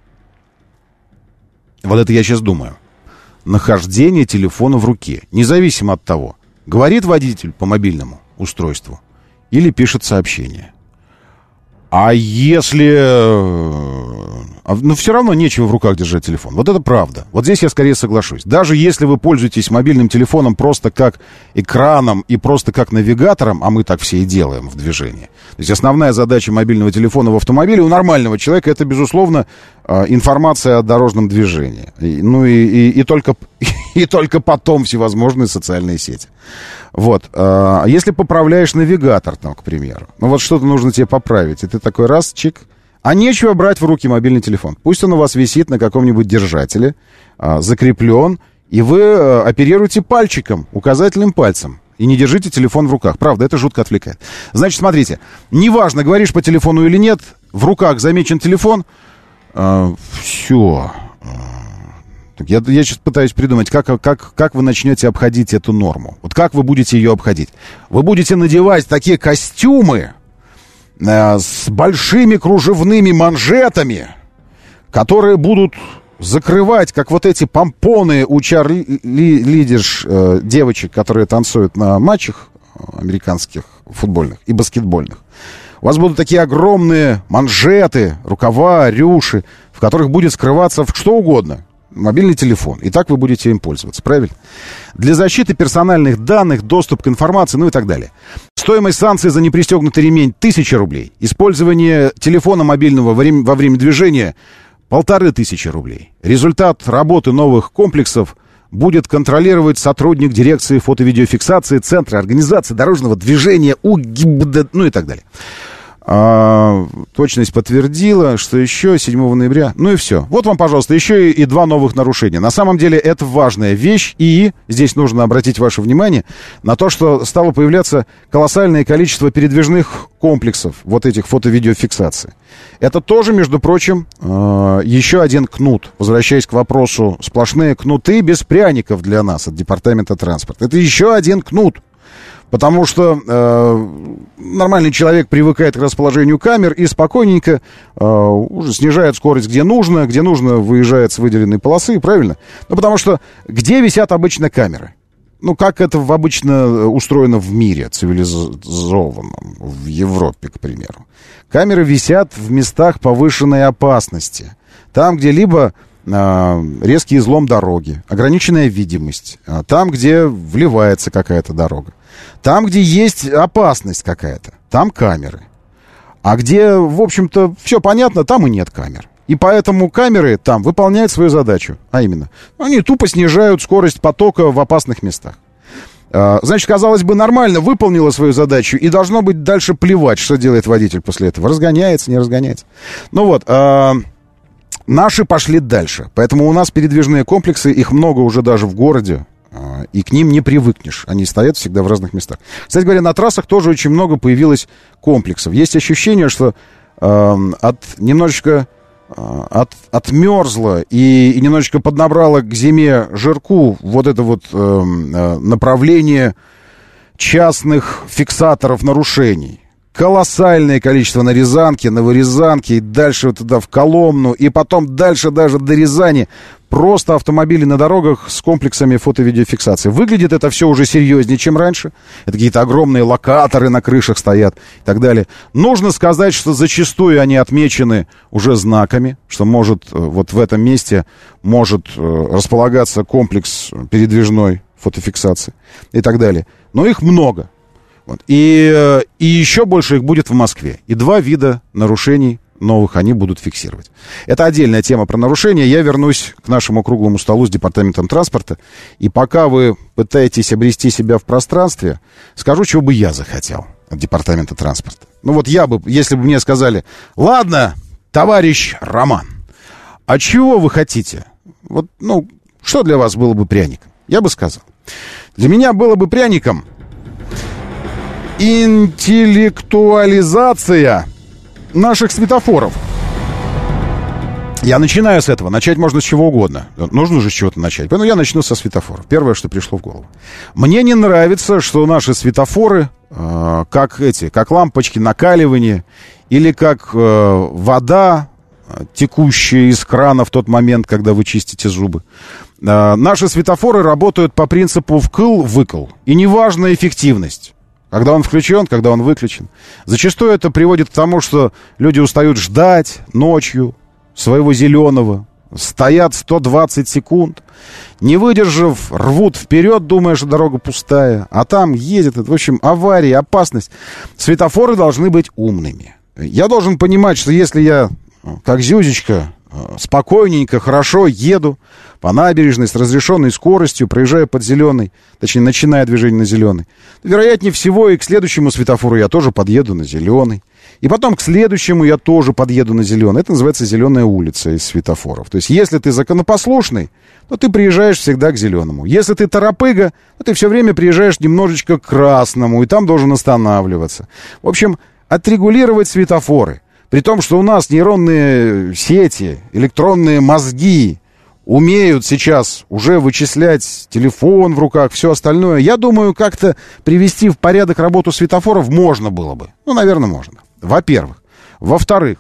Вот это я сейчас думаю. Нахождение телефона в руке. Независимо от того, говорит водитель по мобильному устройству или пишет сообщение. А если Но все равно нечего в руках держать телефон. Вот это правда. Вот здесь я скорее соглашусь. Даже если вы пользуетесь мобильным телефоном просто как экраном и просто как навигатором, а мы так все и делаем в движении. То есть основная задача мобильного телефона в автомобиле у нормального человека — это, безусловно, информация о дорожном движении. И только потом всевозможные социальные сети. Вот. Если поправляешь навигатор, там, к примеру, вот что-то нужно тебе поправить, и ты такой раз, чик. А нечего брать в руки мобильный телефон. Пусть он у вас висит на каком-нибудь держателе, закреплен, и вы оперируете пальчиком, указательным пальцем. И не держите телефон в руках. Правда, это жутко отвлекает. Значит, смотрите, неважно, говоришь по телефону или нет, в руках замечен телефон, все. Я сейчас пытаюсь придумать, как вы начнете обходить эту норму. Вот как вы будете ее обходить? Вы будете надевать такие костюмы с большими кружевными манжетами, которые будут закрывать, как вот эти помпоны у чарлидерш девочек, которые танцуют на матчах американских футбольных и баскетбольных. У вас будут такие огромные манжеты, рукава, рюши, в которых будет скрываться что угодно. Мобильный телефон. И так вы будете им пользоваться, правильно? Для защиты персональных данных, доступ к информации, ну и так далее. Стоимость санкций за непристегнутый ремень 1000 рублей. Использование телефона мобильного во время движения 1500 рублей. Результат работы новых комплексов будет контролировать сотрудник дирекции фото-видеофиксации Центра организации дорожного движения УГИБД, ну и так далее. Точность подтвердила, что еще 7 ноября. Ну и все. Вот вам, пожалуйста, еще и 2 новых нарушения. На самом деле это важная вещь. И здесь нужно обратить ваше внимание на то, что стало появляться колоссальное количество передвижных комплексов вот этих фото-видеофиксаций. Это тоже, между прочим, еще один кнут. Возвращаясь к вопросу, сплошные кнуты без пряников для нас от Департамента транспорта. Это еще один кнут. Потому что нормальный человек привыкает к расположению камер и спокойненько уже снижает скорость, где нужно выезжает с выделенной полосы, правильно? Ну, потому что где висят обычно камеры? Ну, как это обычно устроено в мире цивилизованном, в Европе, к примеру. Камеры висят в местах повышенной опасности. Там, где либо резкий излом дороги, ограниченная видимость, там, где вливается какая-то дорога. Там, где есть опасность какая-то, там камеры. А где, в общем-то, все понятно, там и нет камер. И поэтому камеры там выполняют свою задачу. А именно, они тупо снижают скорость потока в опасных местах. Значит, казалось бы, нормально выполнила свою задачу, и должно быть дальше плевать, что делает водитель после этого. Разгоняется, не разгоняется. Ну вот, наши пошли дальше. Поэтому у нас передвижные комплексы, их много уже даже в городе. И к ним не привыкнешь. Они стоят всегда в разных местах. Кстати говоря, на трассах тоже очень много появилось комплексов. Есть ощущение, что немножечко отмерзло и немножечко поднабрало к зиме жирку вот это вот направление частных фиксаторов нарушений. Колоссальное количество на Рязанке, на Вырязанке и дальше вот туда в Коломну, и потом дальше даже до Рязани. Просто автомобили на дорогах с комплексами фото-видеофиксации. Выглядит это все уже серьезнее, чем раньше. Это какие-то огромные локаторы на крышах стоят и так далее. Нужно сказать, что зачастую они отмечены уже знаками, что может вот в этом месте может располагаться комплекс передвижной фотофиксации и так далее. Но их много. Вот. И еще больше их будет в Москве. И 2 вида нарушений новых они будут фиксировать. Это отдельная тема про нарушения. Я вернусь к нашему круглому столу с Департаментом транспорта. И пока вы пытаетесь обрести себя в пространстве, скажу, чего бы я захотел от Департамента транспорта. Ну вот я бы, если бы мне сказали: ладно, товарищ Роман, а чего вы хотите? Вот, ну, что для вас было бы пряником? Я бы сказал. Для меня было бы пряником интеллектуализация наших светофоров. Я начинаю с этого. Начать можно с чего угодно. Нужно же с чего-то начать. Поэтому я начну со светофоров. Первое, что пришло в голову. Мне не нравится, что наши светофоры, как лампочки накаливания, или как вода, текущая из крана в тот момент, когда вы чистите зубы. Наши светофоры работают по принципу вкл-выкл. И неважна эффективность. Когда он включен, когда он выключен. Зачастую это приводит к тому, что люди устают ждать ночью, своего зеленого, стоят 120 секунд, не выдержав, рвут вперед, думая, что дорога пустая, а там едет, в общем, авария, опасность. Светофоры должны быть умными. Я должен понимать, что если я, как Зюзечка, спокойненько, хорошо еду по набережной с разрешенной скоростью, проезжая под зеленый, точнее, начиная движение на зеленый, вероятнее всего и к следующему светофору я тоже подъеду на зеленый. И потом к следующему я тоже подъеду на зеленый. Это называется зеленая улица из светофоров. То есть, если ты законопослушный, то ты приезжаешь всегда к зеленому. Если ты торопыга, то ты все время приезжаешь немножечко к красному, и там должен останавливаться. В общем, отрегулировать светофоры. При том, что у нас нейронные сети, электронные мозги умеют сейчас уже вычислять телефон в руках, все остальное. Я думаю, как-то привести в порядок работу светофоров можно было бы. Ну, наверное, можно. Во-первых. Во-вторых,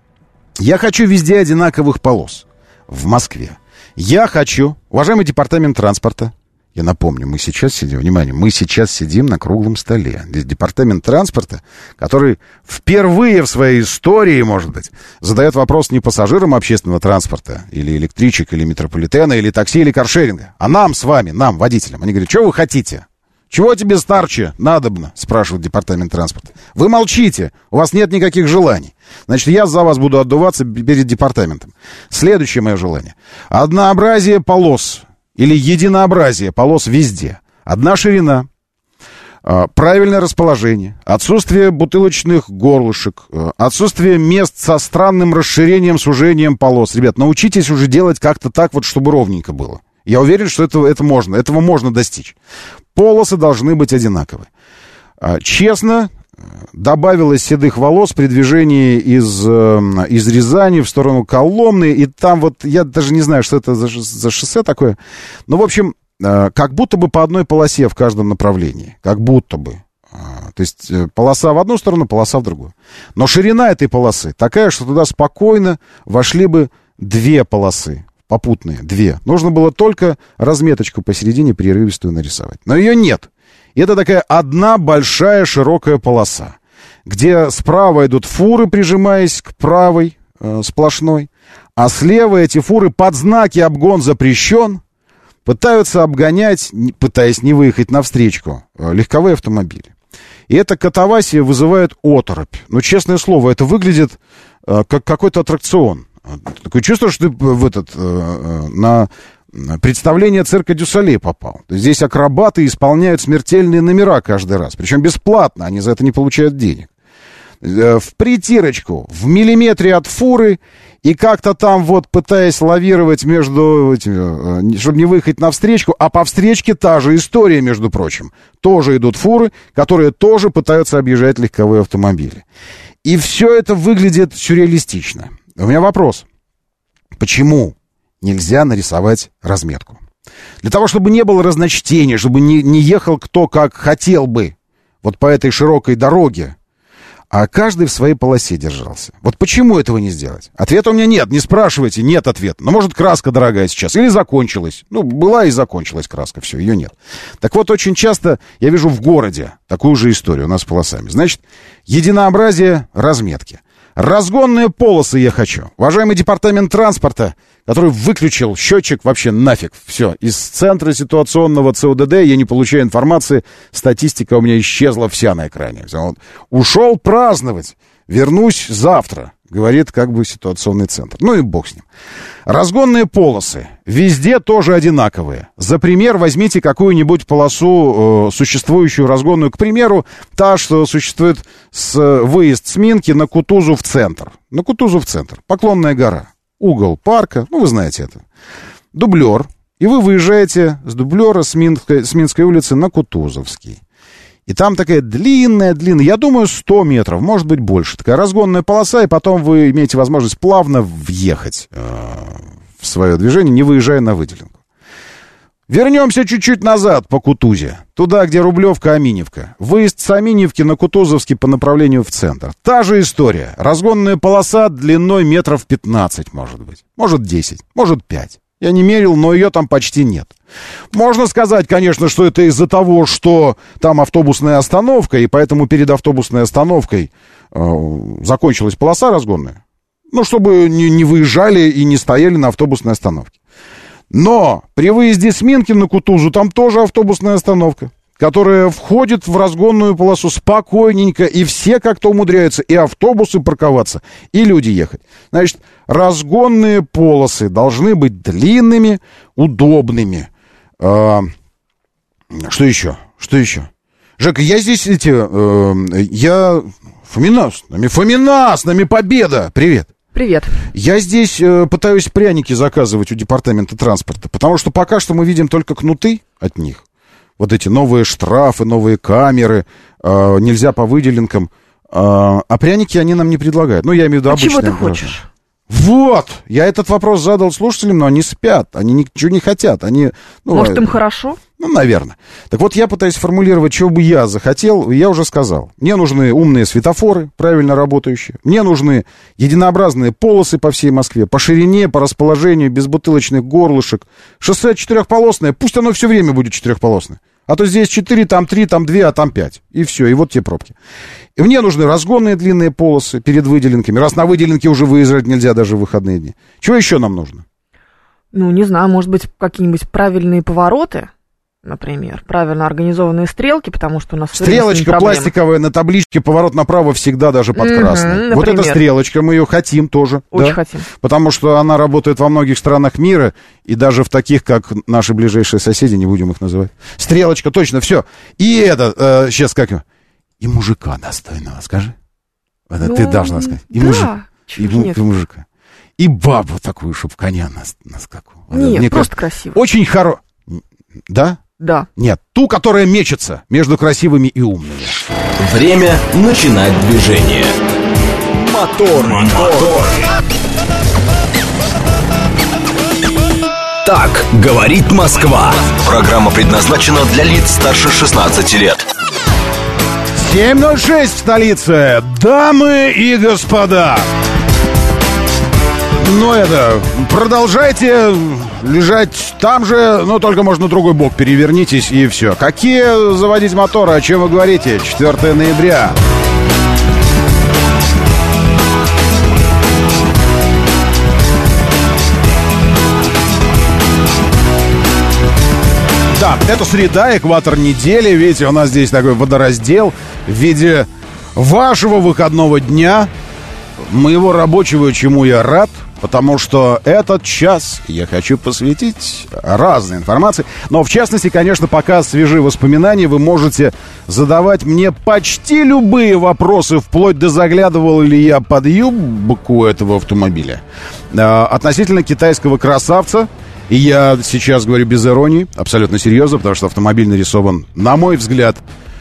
я хочу везде одинаковых полос в Москве. Я хочу, уважаемый департамент транспорта, я напомню, мы сейчас сидим, внимание, мы сейчас сидим на круглом столе. Здесь департамент транспорта, который впервые в своей истории, может быть, задает вопрос не пассажирам общественного транспорта, или электричек, или метрополитена, или такси, или каршеринга, а нам с вами, нам, водителям. Они говорят, что вы хотите? Чего тебе, старче, надобно? Спрашивает департамент транспорта. Вы молчите, у вас нет никаких желаний. Значит, я за вас буду отдуваться перед департаментом. Следующее мое желание. Однообразие полос. Или единообразие полос везде. Одна ширина, правильное расположение, отсутствие бутылочных горлышек, отсутствие мест со странным расширением, сужением полос. Ребят, научитесь уже делать как-то так, вот, чтобы ровненько было. Я уверен, что это можно, этого можно достичь. Полосы должны быть одинаковые. Честно, добавилось седых волос при движении из Рязани в сторону Коломны, и там вот, я даже не знаю, что это за шоссе такое, но, в общем, как будто бы по одной полосе в каждом направлении, как будто бы. То есть полоса в одну сторону, полоса в другую. Но ширина этой полосы такая, что туда спокойно вошли бы две полосы. Попутные, две. Нужно было только разметочку посередине прерывистую нарисовать. Но ее нет. И это такая одна большая широкая полоса, где справа идут фуры, прижимаясь к правой сплошной, а слева эти фуры под знаки «обгон запрещен» пытаются обгонять, пытаясь не выехать навстречку, легковые автомобили. И эта катавасия вызывает оторопь. Но, честное слово, это выглядит как какой-то аттракцион. Такое чувство, что ты на представление цирка дю Солей попал. Здесь акробаты исполняют смертельные номера каждый раз. Причем бесплатно, они за это не получают денег. В притирочку, в миллиметре от фуры, и как-то там вот пытаясь лавировать между этими, чтобы не выехать навстречку, а по встречке та же история, между прочим. Тоже идут фуры, которые тоже пытаются объезжать легковые автомобили. И все это выглядит сюрреалистично. У меня вопрос. Почему нельзя нарисовать разметку? Для того, чтобы не было разночтения, чтобы не ехал кто как хотел бы вот по этой широкой дороге, а каждый в своей полосе держался. Вот почему этого не сделать? Ответа у меня нет, не спрашивайте, нет ответа. Но может краска дорогая сейчас, или закончилась. Ну, была и закончилась краска, все, ее нет. Так вот, очень часто я вижу в городе такую же историю у нас с полосами. Значит, единообразие разметки. Разгонные полосы я хочу. Уважаемый департамент транспорта, который выключил счетчик вообще нафиг. Все, из центра ситуационного ЦОДД я не получаю информации. Статистика у меня исчезла вся на экране. Вот. Ушел праздновать. Вернусь завтра, говорит как бы ситуационный центр. Ну и бог с ним. Разгонные полосы. Везде тоже одинаковые. За пример возьмите какую-нибудь полосу, существующую разгонную. К примеру, та, что существует выезд с Минки на Кутузов в центр. На Кутузов в центр. Поклонная гора. Угол парка. Ну, вы знаете это. Дублер. И вы выезжаете с дублера с Минской улицы на Кутузовский. И там такая длинная, я думаю, 100 метров, может быть, больше. Такая разгонная полоса, и потом вы имеете возможность плавно въехать в свое движение, не выезжая на выделенку. Вернемся чуть-чуть назад по Кутузе. Туда, где Рублевка, Аминевка. Выезд с Аминевки на Кутузовский по направлению в центр. Та же история. Разгонная полоса длиной метров 15, может быть. Может, 10, может, 5. Я не мерил, но ее там почти нет. Можно сказать, конечно, что это из-за того, что там автобусная остановка, и поэтому перед автобусной остановкой закончилась полоса разгонная. Ну, чтобы не выезжали и не стояли на автобусной остановке. Но при выезде с Минки на Кутузу там тоже автобусная остановка, которая входит в разгонную полосу спокойненько, и все как-то умудряются и автобусы парковаться, и люди ехать. Значит, разгонные полосы должны быть длинными, удобными. Что еще? Жека, я здесь Фомина, с нами победа! Привет! Привет. Я здесь пытаюсь пряники заказывать у департамента транспорта, потому что пока что мы видим только кнуты от них. Вот эти новые штрафы, новые камеры, нельзя по выделенкам. А пряники они нам не предлагают. Ну, я имею в виду обычные. Чего ты хочешь? Вот! Я этот вопрос задал слушателям, но они спят. Они ничего не хотят. Они, может, им хорошо? Ну, наверное. Так вот, я пытаюсь формулировать, чего бы я захотел. Я уже сказал. Мне нужны умные светофоры, правильно работающие. Мне нужны единообразные полосы по всей Москве. По ширине, по расположению, без бутылочных горлышек. Шоссе четырехполосное. Пусть оно все время будет четырехполосное. А то здесь 4, там 3, там 2, а там 5. И все, и вот те пробки. И мне нужны разгонные длинные полосы перед выделенками. Раз на выделенке уже выезжать нельзя даже в выходные дни. Чего еще нам нужно? Ну, не знаю, может быть, какие-нибудь правильные повороты, например. Правильно организованные стрелки, потому что у нас... Стрелочка пластиковая на табличке, поворот направо всегда даже под красный. Вот эта стрелочка, мы ее хотим тоже. Очень хотим. Потому что она работает во многих странах мира, и даже в таких, как наши ближайшие соседи, не будем их называть. Стрелочка, точно, все. И это, сейчас как его? И мужика достойного, скажи. Это ты должна сказать. И да, мужика. И бабу такую, чтоб коня на скаку. Нет, мне просто кажется, красиво. Очень хорошо. Да? Да. Нет, ту, которая мечется между красивыми и умными. Время начинать движение. Мотор. Так говорит Москва. Программа предназначена для лиц старше 16 лет. 7:06 в столице. Дамы и господа. Ну это, продолжайте лежать там же, но только можно на другой бок перевернитесь и все. Какие заводить моторы, о чем вы говорите? 4 ноября. Да, это среда, экватор недели. Видите, у нас здесь такой водораздел в виде вашего выходного дня, моего рабочего, чему я рад. Потому что этот час я хочу посвятить разной информации. Но, в частности, конечно, пока свежие воспоминания, вы можете задавать мне почти любые вопросы, вплоть до заглядывал ли я под юбку этого автомобиля. Относительно китайского красавца. И я сейчас говорю без иронии, абсолютно серьезно, потому что автомобиль нарисован, на мой взгляд,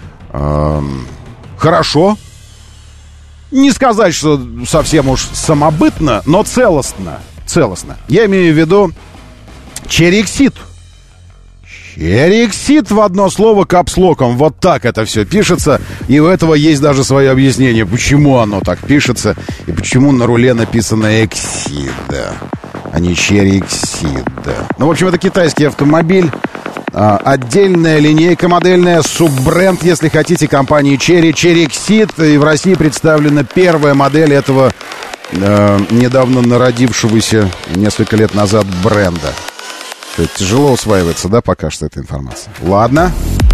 хорошо. Не сказать, что совсем уж самобытно, но целостно. Я имею в виду Черексит. Черексит в одно слово капслоком. Вот так это все пишется. И у этого есть даже свое объяснение, почему оно так пишется. И почему на руле написано Эксида, а не Черексида. Ну, в общем, это китайский автомобиль. Отдельная линейка модельная, суббренд, если хотите, компании Chery, Черексит. И в России представлена первая модель этого недавно народившегося несколько лет назад бренда. Тяжело усваивается, да, пока что эта информация? Ладно.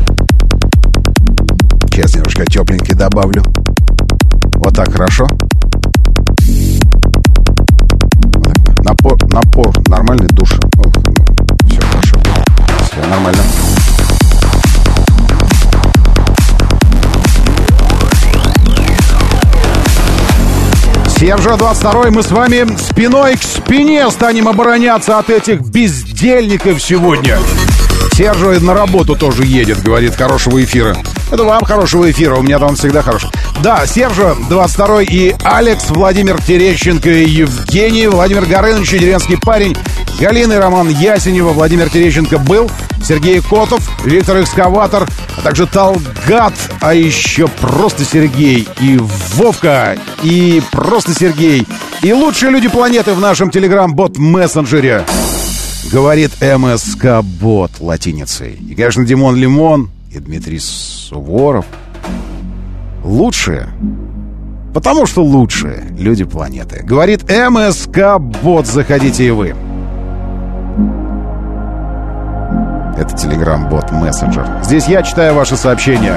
Сейчас немножко тепленький добавлю. Вот так хорошо. Напор, нормальный душ. Все хорошо. Все нормально. Сержа 22-й, мы с вами спиной к спине станем обороняться от этих бездельников сегодня. Сержа на работу тоже едет, говорит, хорошего эфира. Это вам хорошего эфира, у меня там всегда хороший. Да, Сержа 22-й и Алекс, Владимир Терещенко и Евгений, Владимир Горыныч, деревенский парень, Галина и Роман Ясенева, Владимир Терещенко был, Сергей Котов, Виктор Экскаватор, а также Талгат, а еще просто Сергей и Вовка, и просто Сергей, и лучшие люди планеты в нашем телеграм-бот-мессенджере. Говорит МСК-бот латиницей. И, конечно, Димон Лимон и Дмитрий Суворов. Лучшие Потому что лучшие люди планеты. Говорит МСК-бот, заходите и вы. Это Telegram-бот мессенджер. Здесь я читаю ваши сообщения.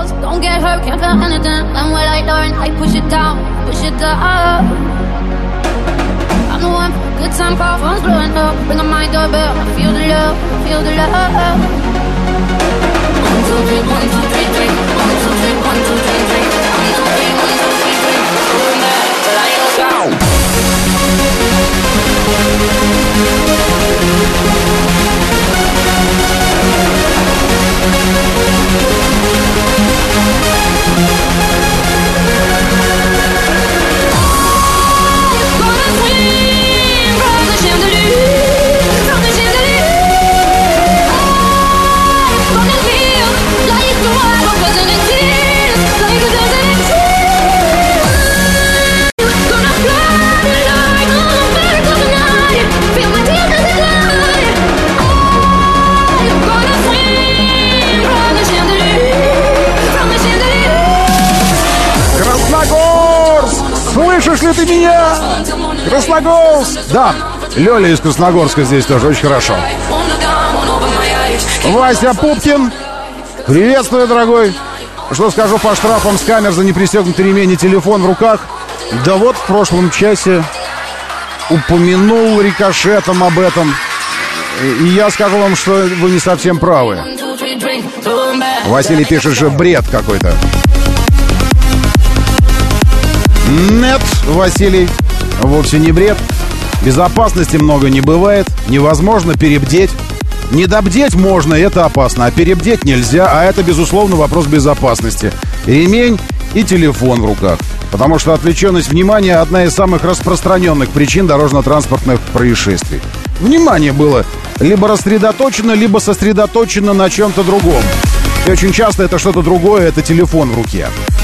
Слышишь ли ты меня? Красногорск! Да, Лёля из Красногорска здесь тоже, очень хорошо. Вася Пупкин. Приветствую, дорогой. Что скажу по штрафам с камер за непристегнутый ремень и телефон в руках? Да вот в прошлом часе упомянул рикошетом об этом. И я скажу вам, что вы не совсем правы. Василий пишет же бред какой-то. Нет, Василий, вовсе не бред. Безопасности много не бывает. Невозможно перебдеть. Недобдеть можно, это опасно. А перебдеть нельзя, а это, безусловно, вопрос безопасности. Ремень и телефон в руках. Потому что отвлеченность внимания – одна из самых распространенных причин дорожно-транспортных происшествий. Внимание было либо рассредоточено, либо сосредоточено на чем-то другом. И очень часто это что-то другое, это телефон в руке.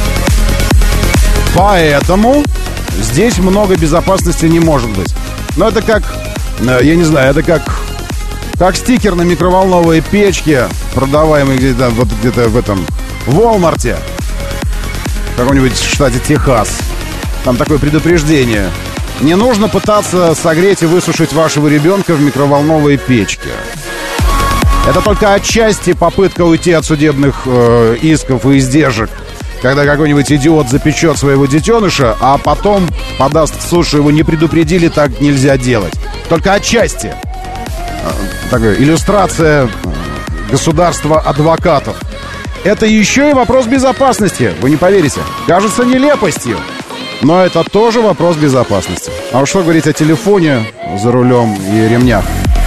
Поэтому здесь много безопасности не может быть. Но это как, я не знаю, это как стикер на микроволновой печке, продаваемый где-то вот где-то в этом Walmart'е, в каком-нибудь штате Техас. Там такое предупреждение. Не нужно пытаться согреть и высушить вашего ребенка в микроволновой печке. Это только отчасти попытка уйти от судебных исков и издержек. Когда какой-нибудь идиот запечет своего детеныша, а потом подаст в суд, что его не предупредили, так нельзя делать. Только отчасти. Такая иллюстрация государства адвокатов. Это еще и вопрос безопасности. Вы не поверите. Кажется нелепостью. Но это тоже вопрос безопасности. А уж что говорить о телефоне за рулем и ремнях?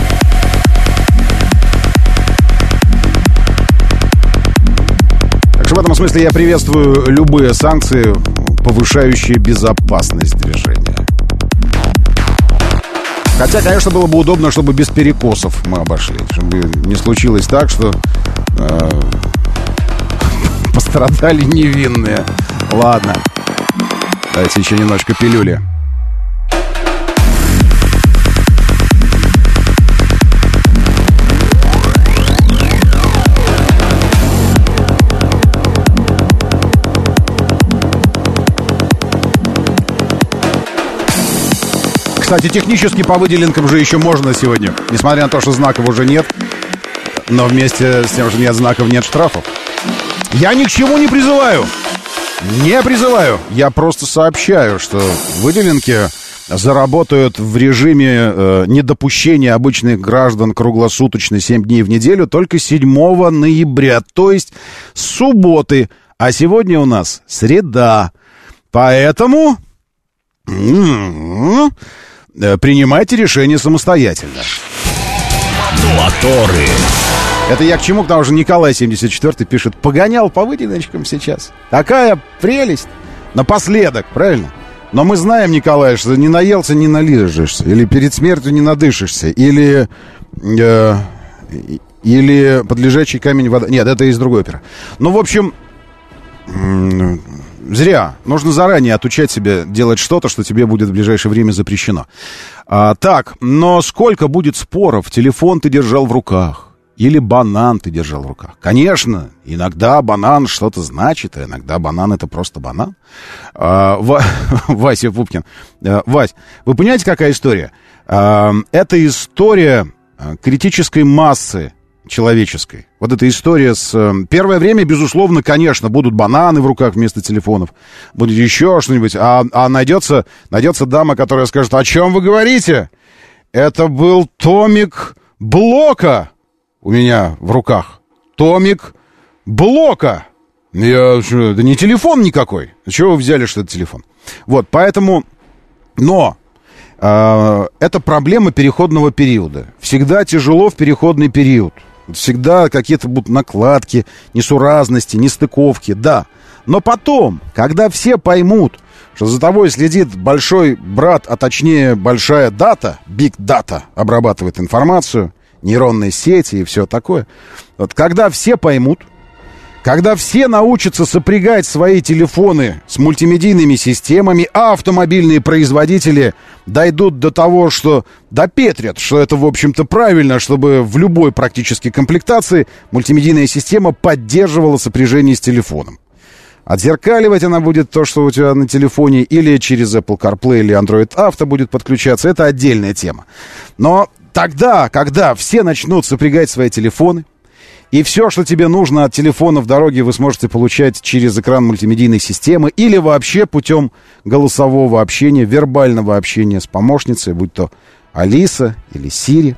В этом смысле я приветствую любые санкции, повышающие безопасность движения. Хотя, конечно, было бы удобно, чтобы без перекосов мы обошли. Чтобы не случилось так, что пострадали невинные. Ладно. Давайте еще немножко пилюли. Кстати, технически по выделенкам же еще можно сегодня. Несмотря на то, что знаков уже нет. Но вместе с тем, что нет знаков, нет штрафов. Я ни к чему не призываю. Не призываю. Я просто сообщаю, что выделенки заработают в режиме недопущения обычных граждан круглосуточно 7 дней в неделю только 7 ноября. То есть с субботы. А сегодня у нас среда. Поэтому... принимайте решение самостоятельно. Моторы. Это я к чему? Потому что Николай 74 пишет: погонял по выделеночкам сейчас. Такая прелесть. Напоследок, правильно? Но мы знаем, Николай, что не наелся, не налижешься. Или перед смертью не надышишься. Или под лежачий камень вода. Нет, это из другой оперы. Ну, в общем... Зря. Нужно заранее отучать себя делать что-то, что тебе будет в ближайшее время запрещено. Так, но сколько будет споров? Телефон ты держал в руках. Или банан ты держал в руках. Конечно, иногда банан что-то значит, а иногда банан это просто банан. Вася Пупкин. Вась, вы понимаете, какая история? Это история критической массы человеческой. Вот эта история с... Первое время, безусловно, конечно, будут бананы в руках вместо телефонов, будет еще что-нибудь, а найдется дама, которая скажет: о чем вы говорите? Это был томик Блока у меня в руках. Томик Блока. Да не телефон никакой. С чего вы взяли, что это телефон? Вот, поэтому... Но... это проблема переходного периода. Всегда тяжело в переходный период. Всегда какие-то будут накладки, несуразности, нестыковки, да. Но потом, когда все поймут, что за тобой следит большой брат, а точнее большая дата, big data, обрабатывает информацию, нейронные сети и все такое. Вот когда все поймут, когда все научатся сопрягать свои телефоны с мультимедийными системами, а автомобильные производители дойдут до того, что допетрят, что это, в общем-то, правильно, чтобы в любой практически комплектации мультимедийная система поддерживала сопряжение с телефоном. Отзеркаливать она будет то, что у тебя на телефоне, или через Apple CarPlay или Android Auto будет подключаться, это отдельная тема. Но тогда, когда все начнут сопрягать свои телефоны, и все, что тебе нужно от телефона в дороге, вы сможете получать через экран мультимедийной системы или вообще путем голосового общения, вербального общения с помощницей, будь то Алиса или Сири.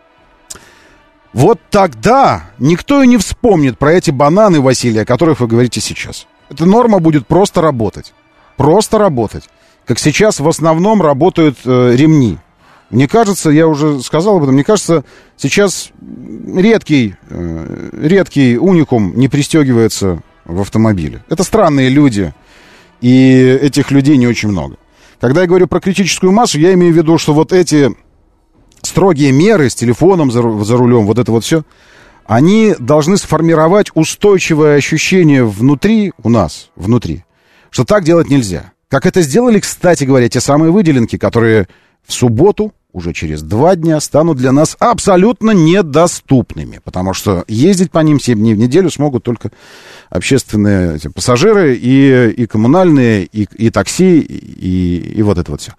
Вот тогда никто и не вспомнит про эти бананы, Василий, о которых вы говорите сейчас. Эта норма будет просто работать. Просто работать. Как сейчас в основном работают ремни. Мне кажется, я уже сказал об этом, мне кажется, сейчас редкий уникум не пристегивается в автомобиле. Это странные люди, и этих людей не очень много. Когда я говорю про критическую массу, я имею в виду, что вот эти строгие меры с телефоном за рулем, вот это вот все, они должны сформировать устойчивое ощущение внутри, у нас, внутри, что так делать нельзя. Как это сделали, кстати говоря, те самые выделенки, которые в субботу, уже через 2 дня, станут для нас абсолютно недоступными, потому что ездить по ним 7 дней в неделю смогут только общественные пассажиры и коммунальные, и такси, и вот это вот все.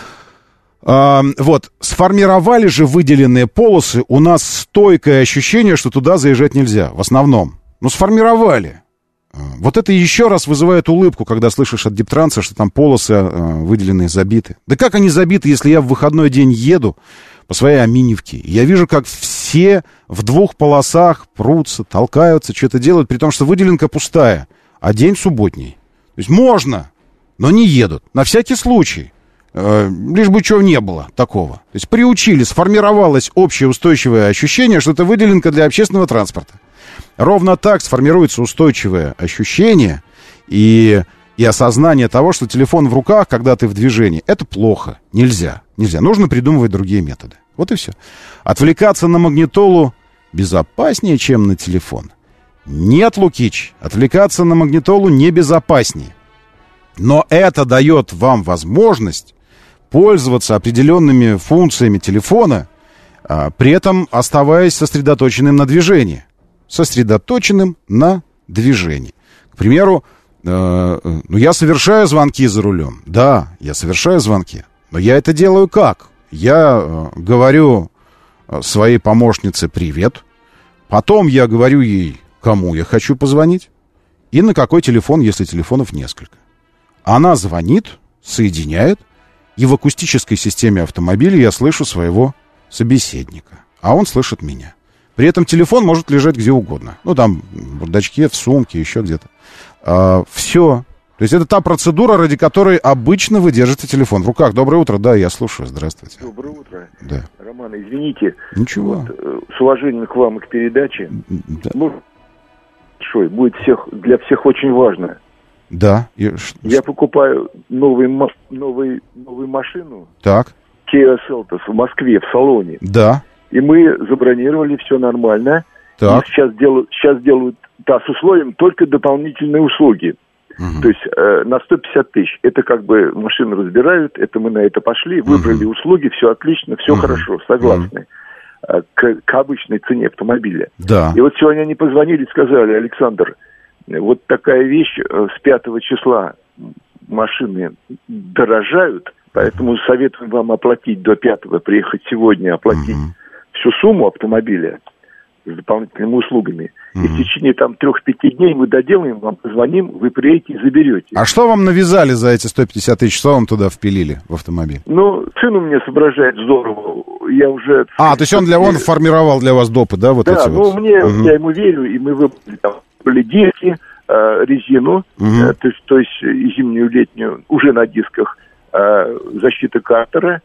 Вот, сформировали же выделенные полосы, у нас стойкое ощущение, что туда заезжать нельзя, в основном. Ну, сформировали. Вот это еще раз вызывает улыбку, когда слышишь от Диптранса, что там полосы выделенные забиты. Да как они забиты, если я в выходной день еду по своей Аминевке? Я вижу, как все в 2 полосах прутся, толкаются, что-то делают, при том, что выделенка пустая, а день субботний. То есть можно, но не едут. На всякий случай. Лишь бы чего не было такого. То есть приучили, сформировалось общее устойчивое ощущение, что это выделенка для общественного транспорта. Ровно так сформируется устойчивое ощущение и осознание того, что телефон в руках, когда ты в движении, это плохо. Нельзя. Нужно придумывать другие методы. Вот и все. Отвлекаться на магнитолу безопаснее, чем на телефон. Нет, Лукич, отвлекаться на магнитолу небезопаснее. Но это дает вам возможность пользоваться определенными функциями телефона, при этом оставаясь сосредоточенным на движении. Сосредоточенным на движении. К примеру, я совершаю звонки за рулем. Да, я совершаю звонки. Но я это делаю как? Я говорю своей помощнице «привет». Потом я говорю ей, кому я хочу позвонить. И на какой телефон, если телефонов несколько. Она звонит, соединяет. И в акустической системе автомобиля я слышу своего собеседника. А он слышит меня. При этом телефон может лежать где угодно. Ну, там, в бардачке, в сумке, еще где-то. Все. То есть это та процедура, ради которой обычно вы держите телефон в руках. Доброе утро. Да, я слушаю. Здравствуйте. Доброе утро. Да. Роман, извините. Ничего. Вот, с уважением к вам и к передаче. Да. Большой. Будет для всех очень важно. Да. Я покупаю новую машину. Так. Kia Seltos в Москве, в салоне. Да. И мы забронировали, все нормально. Так. И сейчас делают с условием только дополнительные услуги. Угу. То есть на 150 тысяч. Это как бы машину разбирают, это мы на это пошли, выбрали услуги, все отлично, все хорошо, согласны. к обычной цене автомобиля. Да. И вот сегодня они позвонили и сказали: Александр, вот такая вещь, с 5 числа машины дорожают, поэтому советуем вам оплатить до 5-го, приехать сегодня, оплатить всю сумму автомобиля с дополнительными услугами. И в течение там 3-5 дней мы доделаем, вам позвоним, вы приедете и заберете. А что вам навязали за эти 150 тысяч? Что вам туда впилили в автомобиль? Ну, сын у меня соображает здорово. Я уже... То есть он формировал для вас допы, да, вот эти вот? Да, я ему верю, и мы выбрали там диски, резину, то есть зимнюю, летнюю, уже на дисках, защита картера,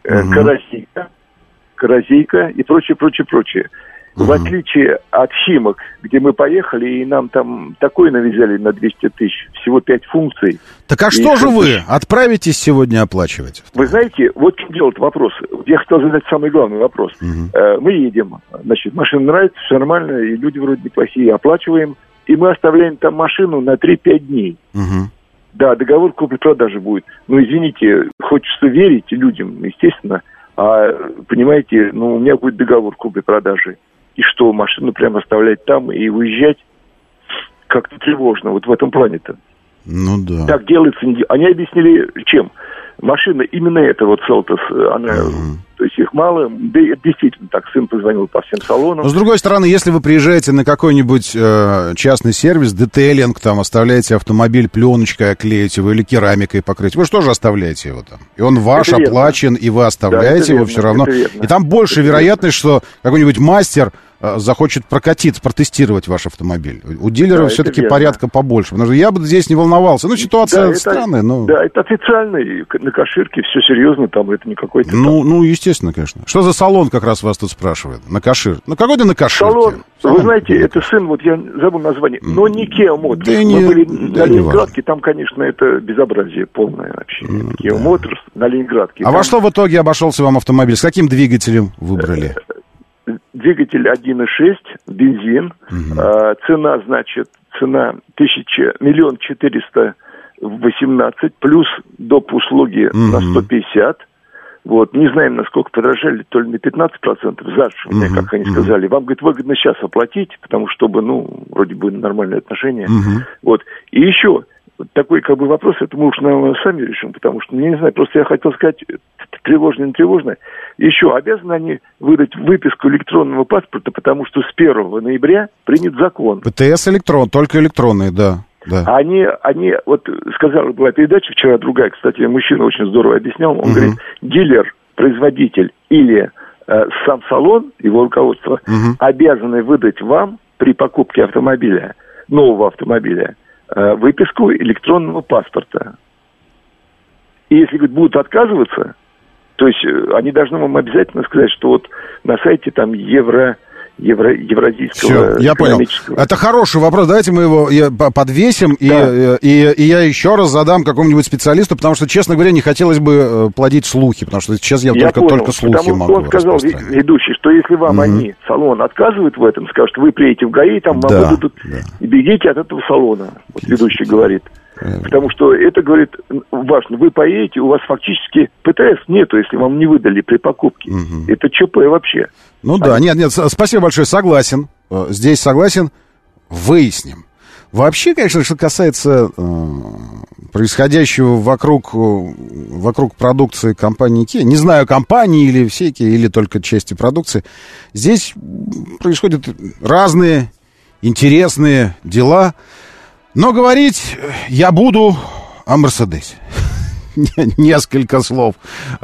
коррозийка и прочее. В отличие от Химок, где мы поехали, и нам там такое навязали на 200 тысяч, всего 5 функций. Так а что же вы отправитесь сегодня оплачивать? Вы знаете, вот в чем дело вопрос. Я хотел задать самый главный вопрос. Мы едем, значит, машина нравится, все нормально, и люди вроде неплохие, оплачиваем, и мы оставляем там машину на 3-5 дней. Да, договор купли-продажи будет. Ну, извините, хочется верить людям, естественно, понимаете, у меня будет договор купли-продажи. И что, машину прямо оставлять там и уезжать? Как-то тревожно, вот в этом плане-то. Ну да. Так делается. Они объяснили, чем? Машина именно эта вот Селтос, она, то есть их мало, да и действительно так, сын позвонил по всем салонам. Но с другой стороны, если вы приезжаете на какой-нибудь частный сервис, детейлинг, там оставляете автомобиль пленочкой, оклеите его или керамикой покрыть, вы же тоже оставляете его там. И он ваш, это оплачен, и вы оставляете его все равно. И там больше вероятность, что какой-нибудь мастер захочет протестировать ваш автомобиль. У дилера все-таки порядка побольше. Потому что я бы здесь не волновался. Ситуация странная, но... Да, это официально, и на Каширке все серьезно, там это не какой-то... Ну, естественно, конечно. Что за салон, как раз вас тут спрашивают? На Кашир. Какой-то на Каширке. Салон, вы знаете, это сын, вот я забыл название, но не Kia Motors. Мы были на Ленинградке, там, конечно, это безобразие полное вообще. Kia Motors на Ленинградке. Во что в итоге обошелся вам автомобиль? С каким двигателем выбрали? Двигатель 1.6, бензин. Цена 1 418 плюс доп. Услуги на 150. Вот. Не знаем, насколько подорожали, то ли на 15%. Завтра, как они сказали. Вам, говорит, выгодно сейчас оплатить, потому что, вроде бы нормальные отношения. Вот. И еще такой вопрос, это мы уж, наверное, сами решим, потому что, не знаю, просто я хотел сказать, тревожно, не тревожно. Еще обязаны они выдать выписку электронного паспорта, потому что с 1 ноября принят закон. ПТС только электронные, да. Они, вот сказала, была передача вчера другая, кстати, мужчина очень здорово объяснял, он говорит, дилер, производитель или сам салон, его руководство, обязаны выдать вам при покупке автомобиля, нового автомобиля, выписку электронного паспорта. И если, говорит, будут отказываться, то есть они должны вам обязательно сказать, что вот на сайте там евразийского... Все, я понял. Это хороший вопрос. Давайте мы его подвесим, и я еще раз задам какому-нибудь специалисту, потому что, честно говоря, не хотелось бы плодить слухи, потому что сейчас я только слухи могу распространять. Он сказал, ведущий, что если вам салон отказывает в этом, скажут, вы приедете в ГАИ, там вам будут... Бегите от этого салона, вот ведущий говорит. Потому что это, говорит, важно. Вы поедете, у вас фактически ПТС нету, если вам не выдали при покупке. Это ЧП вообще. Нет, спасибо большое, согласен. Здесь согласен, выясним. Вообще, конечно, что касается происходящего вокруг продукции компании Kia, не знаю, компании или всей Kia, или только части продукции, здесь происходят разные интересные дела. Но говорить я буду о Мерседесе. Несколько слов.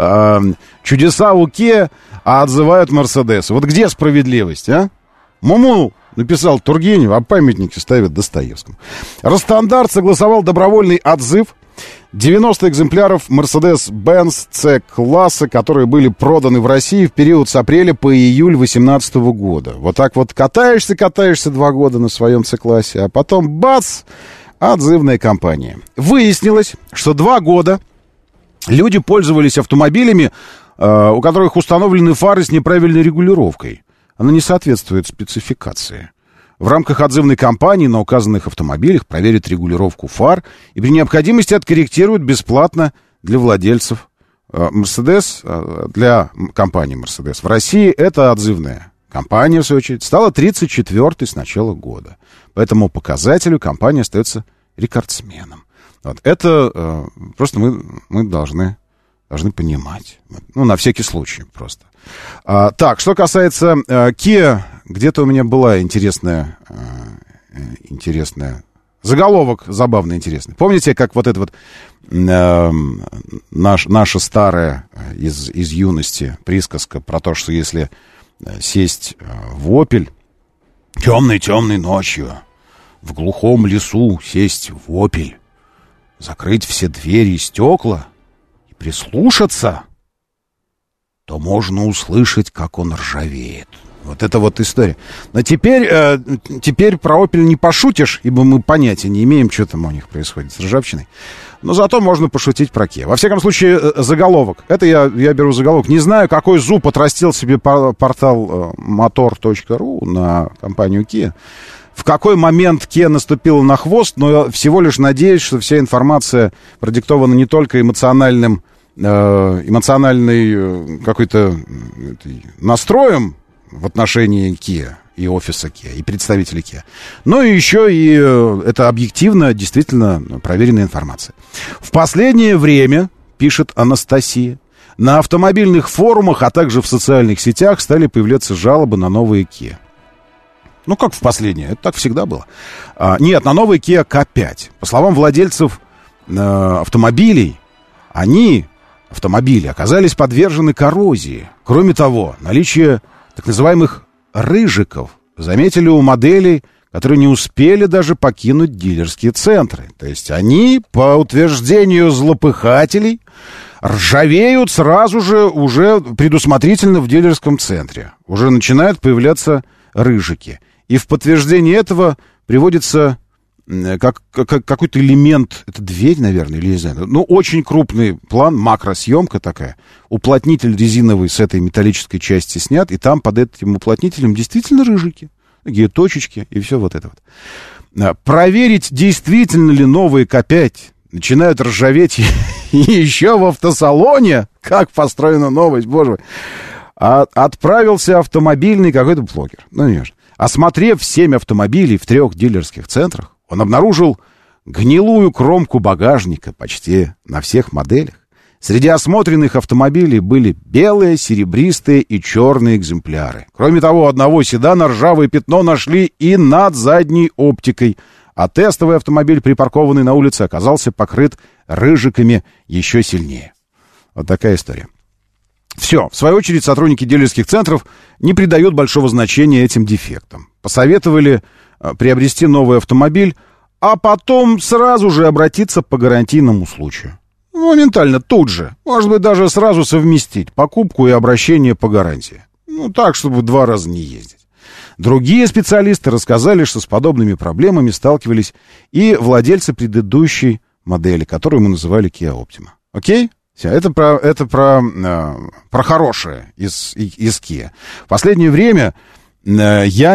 Чудеса у Kia, а отзывают Мерседес. Вот где справедливость, а? Муму написал Тургенев, а памятники ставят Достоевскому. Росстандарт согласовал добровольный отзыв 90 экземпляров Mercedes-Benz C-класса, которые были проданы в России в период с апреля по июль 2018 года. Вот так вот катаешься 2 года на своем C-классе, а потом бац, отзывная кампания. Выяснилось, что 2 года люди пользовались автомобилями, у которых установлены фары с неправильной регулировкой. Она не соответствует спецификации. В рамках отзывной кампании на указанных автомобилях проверят регулировку фар и при необходимости откорректируют бесплатно для владельцев Mercedes, для компании Mercedes в России это отзывная компания, в свою очередь, стала 34-й с начала года. По этому показателю компания остается рекордсменом. Вот. Это просто мы должны понимать. Ну, на всякий случай просто. Так, что касается Kia, где-то у меня была интересная заголовок забавно интересный. Помните, как вот это вот наша старая из юности присказка про то, что если сесть в «Опель» темной ночью, в глухом лесу сесть в «Опель», закрыть все двери и стекла и прислушаться, то можно услышать, как он ржавеет. Вот это вот история. Но теперь про «Опель» не пошутишь, ибо мы понятия не имеем, что там у них происходит с ржавчиной. Но зато можно пошутить про Kia. Во всяком случае, заголовок. Это я беру заголовок. Не знаю, какой зуб отрастил себе портал motor.ru на компанию Kia. В какой момент Kia наступила на хвост, но всего лишь надеюсь, что вся информация продиктована не только эмоциональным какой-то настроем в отношении Kia и офиса Kia, и представителей Kia. Но еще и это объективно, действительно проверенная информация. В последнее время, пишет Анастасия, на автомобильных форумах, а также в социальных сетях стали появляться жалобы на новые Kia. Ну, как в последнее, это так всегда было. Нет, на новый Kia K5. По словам владельцев автомобилей, автомобили оказались подвержены коррозии. Кроме того, наличие так называемых рыжиков заметили у моделей, которые не успели даже покинуть дилерские центры. То есть они, по утверждению злопыхателей, ржавеют сразу же уже предусмотрительно в дилерском центре. Уже начинают появляться рыжики. И в подтверждение этого приводится какой-то элемент, это дверь, наверное, или не знаю, ну, очень крупный план, макросъемка такая, уплотнитель резиновый с этой металлической части снят, и там под этим уплотнителем действительно рыжики, такие точечки, и все вот это вот. Проверить, действительно ли новые К5 начинают ржаветь еще в автосалоне, как построена новость, боже мой, отправился автомобильный какой-то блогер, ну, не важно. Осмотрев 7 автомобилей в 3 дилерских центрах, он обнаружил гнилую кромку багажника почти на всех моделях. Среди осмотренных автомобилей были белые, серебристые и черные экземпляры. Кроме того, у одного седана ржавое пятно нашли и над задней оптикой, а тестовый автомобиль, припаркованный на улице, оказался покрыт рыжиками еще сильнее. Вот такая история. Все. В свою очередь, сотрудники дилерских центров не придают большого значения этим дефектам. Посоветовали приобрести новый автомобиль, а потом сразу же обратиться по гарантийному случаю. Моментально, тут же. Может быть, даже сразу совместить покупку и обращение по гарантии. Ну, так, чтобы 2 раза не ездить. Другие специалисты рассказали, что с подобными проблемами сталкивались и владельцы предыдущей модели, которую мы называли Kia Optima. Окей? Все, это про хорошее из Kia. В последнее время я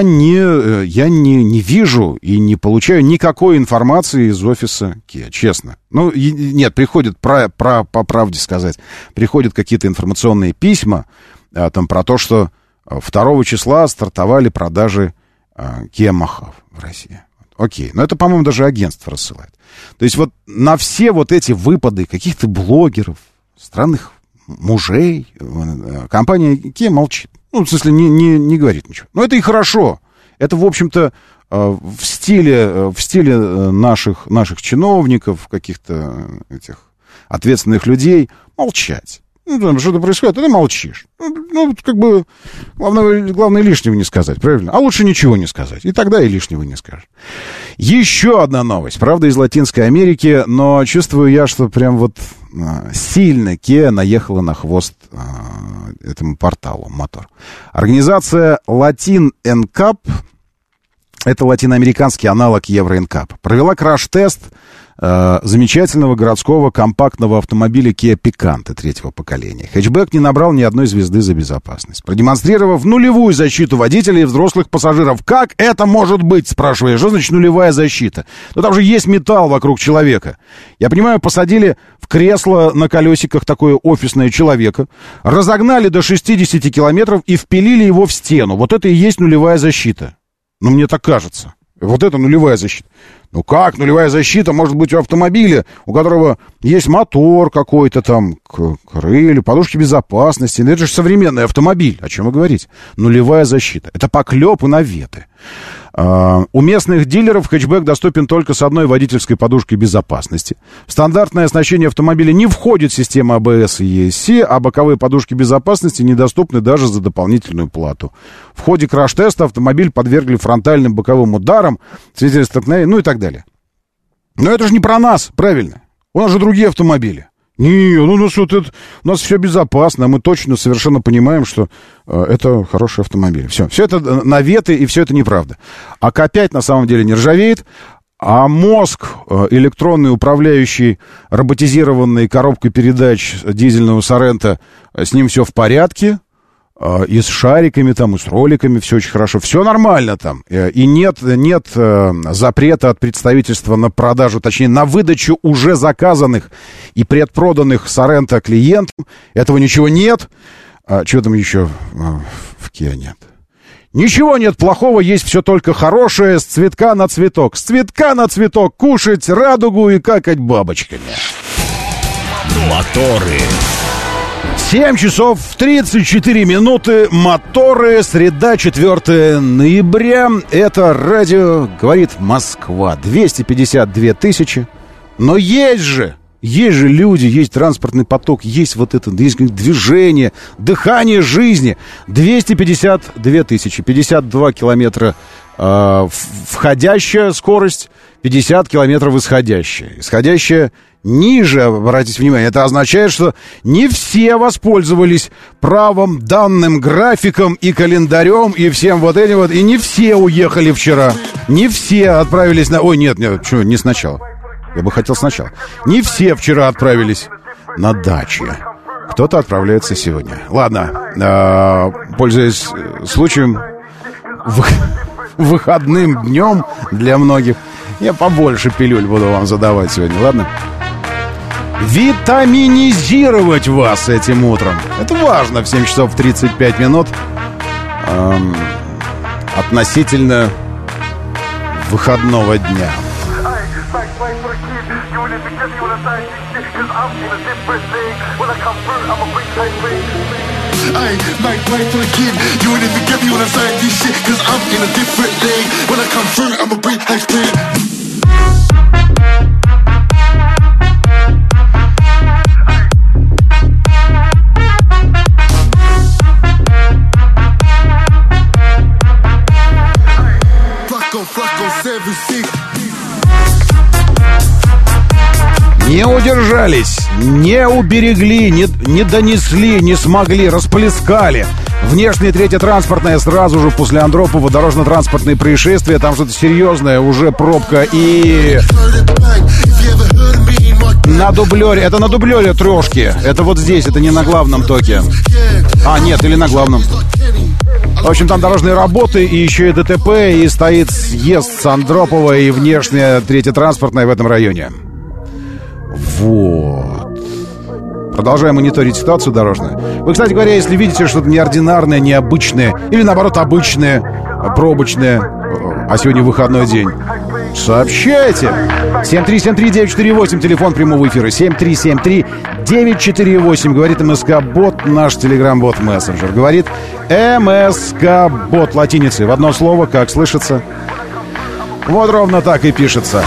не вижу и не получаю никакой информации из офиса Kia, честно. Ну, нет, приходят, по правде сказать, приходят какие-то информационные письма там про то, что 2 числа стартовали продажи Kia Mojave в России. Окей, но это, по-моему, даже агентство рассылает. То есть вот на все вот эти выпады каких-то блогеров, странных мужей, компания Kia молчит. Ну, в смысле, не говорит ничего. Но это и хорошо. Это, в общем-то, в стиле наших чиновников, каких-то этих ответственных людей молчать. Ну, там что-то происходит, а ты молчишь. Ну, как бы, главное лишнего не сказать, правильно? А лучше ничего не сказать. И тогда и лишнего не скажешь. Еще одна новость. Правда, из Латинской Америки, но чувствую я, что прям вот сильно Kia наехала на хвост этому порталу Мотор. Организация Latin NCAP, это латиноамериканский аналог Евро NCAP, провела краш-тест замечательного городского компактного автомобиля Kia Picanto третьего поколения. Хэтчбэк не набрал ни одной звезды за безопасность, продемонстрировав нулевую защиту водителей и взрослых пассажиров. Как это может быть, спрашиваю я, что значит нулевая защита? Ну там же есть металл вокруг человека. Я понимаю, посадили в кресло на колесиках такое офисное человека, разогнали до 60 километров и впилили его в стену. Вот это и есть нулевая защита. Ну, мне так кажется. Вот это нулевая защита. Ну как нулевая защита может быть у автомобиля, у которого есть мотор какой-то там, крылья, подушки безопасности? Ну, это же современный автомобиль. О чем вы говорите? Нулевая защита. Это поклеп и наветы. У местных дилеров хэтчбэк доступен только с одной водительской подушкой безопасности. В стандартное оснащение автомобиля не входит система АБС и ESC, а боковые подушки безопасности недоступны даже за дополнительную плату. В ходе краш-теста автомобиль подвергли фронтальным боковым ударам, свидетельством столкновения, ну и так далее. Но это же не про нас, правильно? У нас же другие автомобили. Не, ну у нас все безопасно, мы точно совершенно понимаем, что это хороший автомобиль. Все это наветы, и все это неправда. АК-5 на самом деле не ржавеет, а мозг электронный, управляющий роботизированной коробкой передач дизельного Соренто, с ним все в порядке. И с шариками там, и с роликами все очень хорошо. Все нормально там. И нет запрета от представительства на продажу, точнее, на выдачу уже заказанных и предпроданных Соренто клиентам. Этого ничего нет. Чего там еще в Kia нет? Ничего нет плохого, есть все только хорошее. С цветка на цветок. С цветка на цветок кушать радугу и какать бабочками. Моторы. 7 часов 34 минуты. Моторы. Среда, 4 ноября. Это радио «Говорит Москва». 252 тысячи. Но есть же люди, есть транспортный поток, есть вот это, есть движение, дыхание жизни. 252 тысячи. 52 километра входящая скорость, 50 километров исходящая. Исходящая ниже, обратите внимание, это означает, что не все воспользовались правом, данным графиком и календарем, и всем вот этим вот, и не все уехали вчера, не все отправились на... Ой, нет, что, не сначала, я бы хотел сначала. Не все вчера отправились на дачи, кто-то отправляется сегодня. Ладно, пользуясь случаем, выходным днем для многих, я побольше пилюль буду вам задавать сегодня, ладно? Витаминизировать вас этим утром. Это важно в 7 часов 35 минут относительно выходного дня. Не удержались, не уберегли, не донесли, не смогли, расплескали. Внешнее третье транспортное сразу же после Андропова дорожно-транспортные происшествия. Там что-то серьезное, уже пробка и... На дублере, это на дублере трешки. Это вот здесь, это не на главном токе. А, нет, или на главном. В общем, там дорожные работы, и еще и ДТП, и стоит съезд с Андропова, и внешнее третье транспортное в этом районе. Вот. Продолжаем мониторить ситуацию дорожную. Вы, кстати говоря, если видите что-то неординарное, необычное, или наоборот обычное, пробочное, а сегодня выходной день, сообщайте. 7373948, телефон прямого эфира. 7373948. Говорит МСК-бот, наш телеграм-бот мессенджер. Говорит МСК-бот латиницей. В одно слово, как слышится. Вот ровно так и пишется.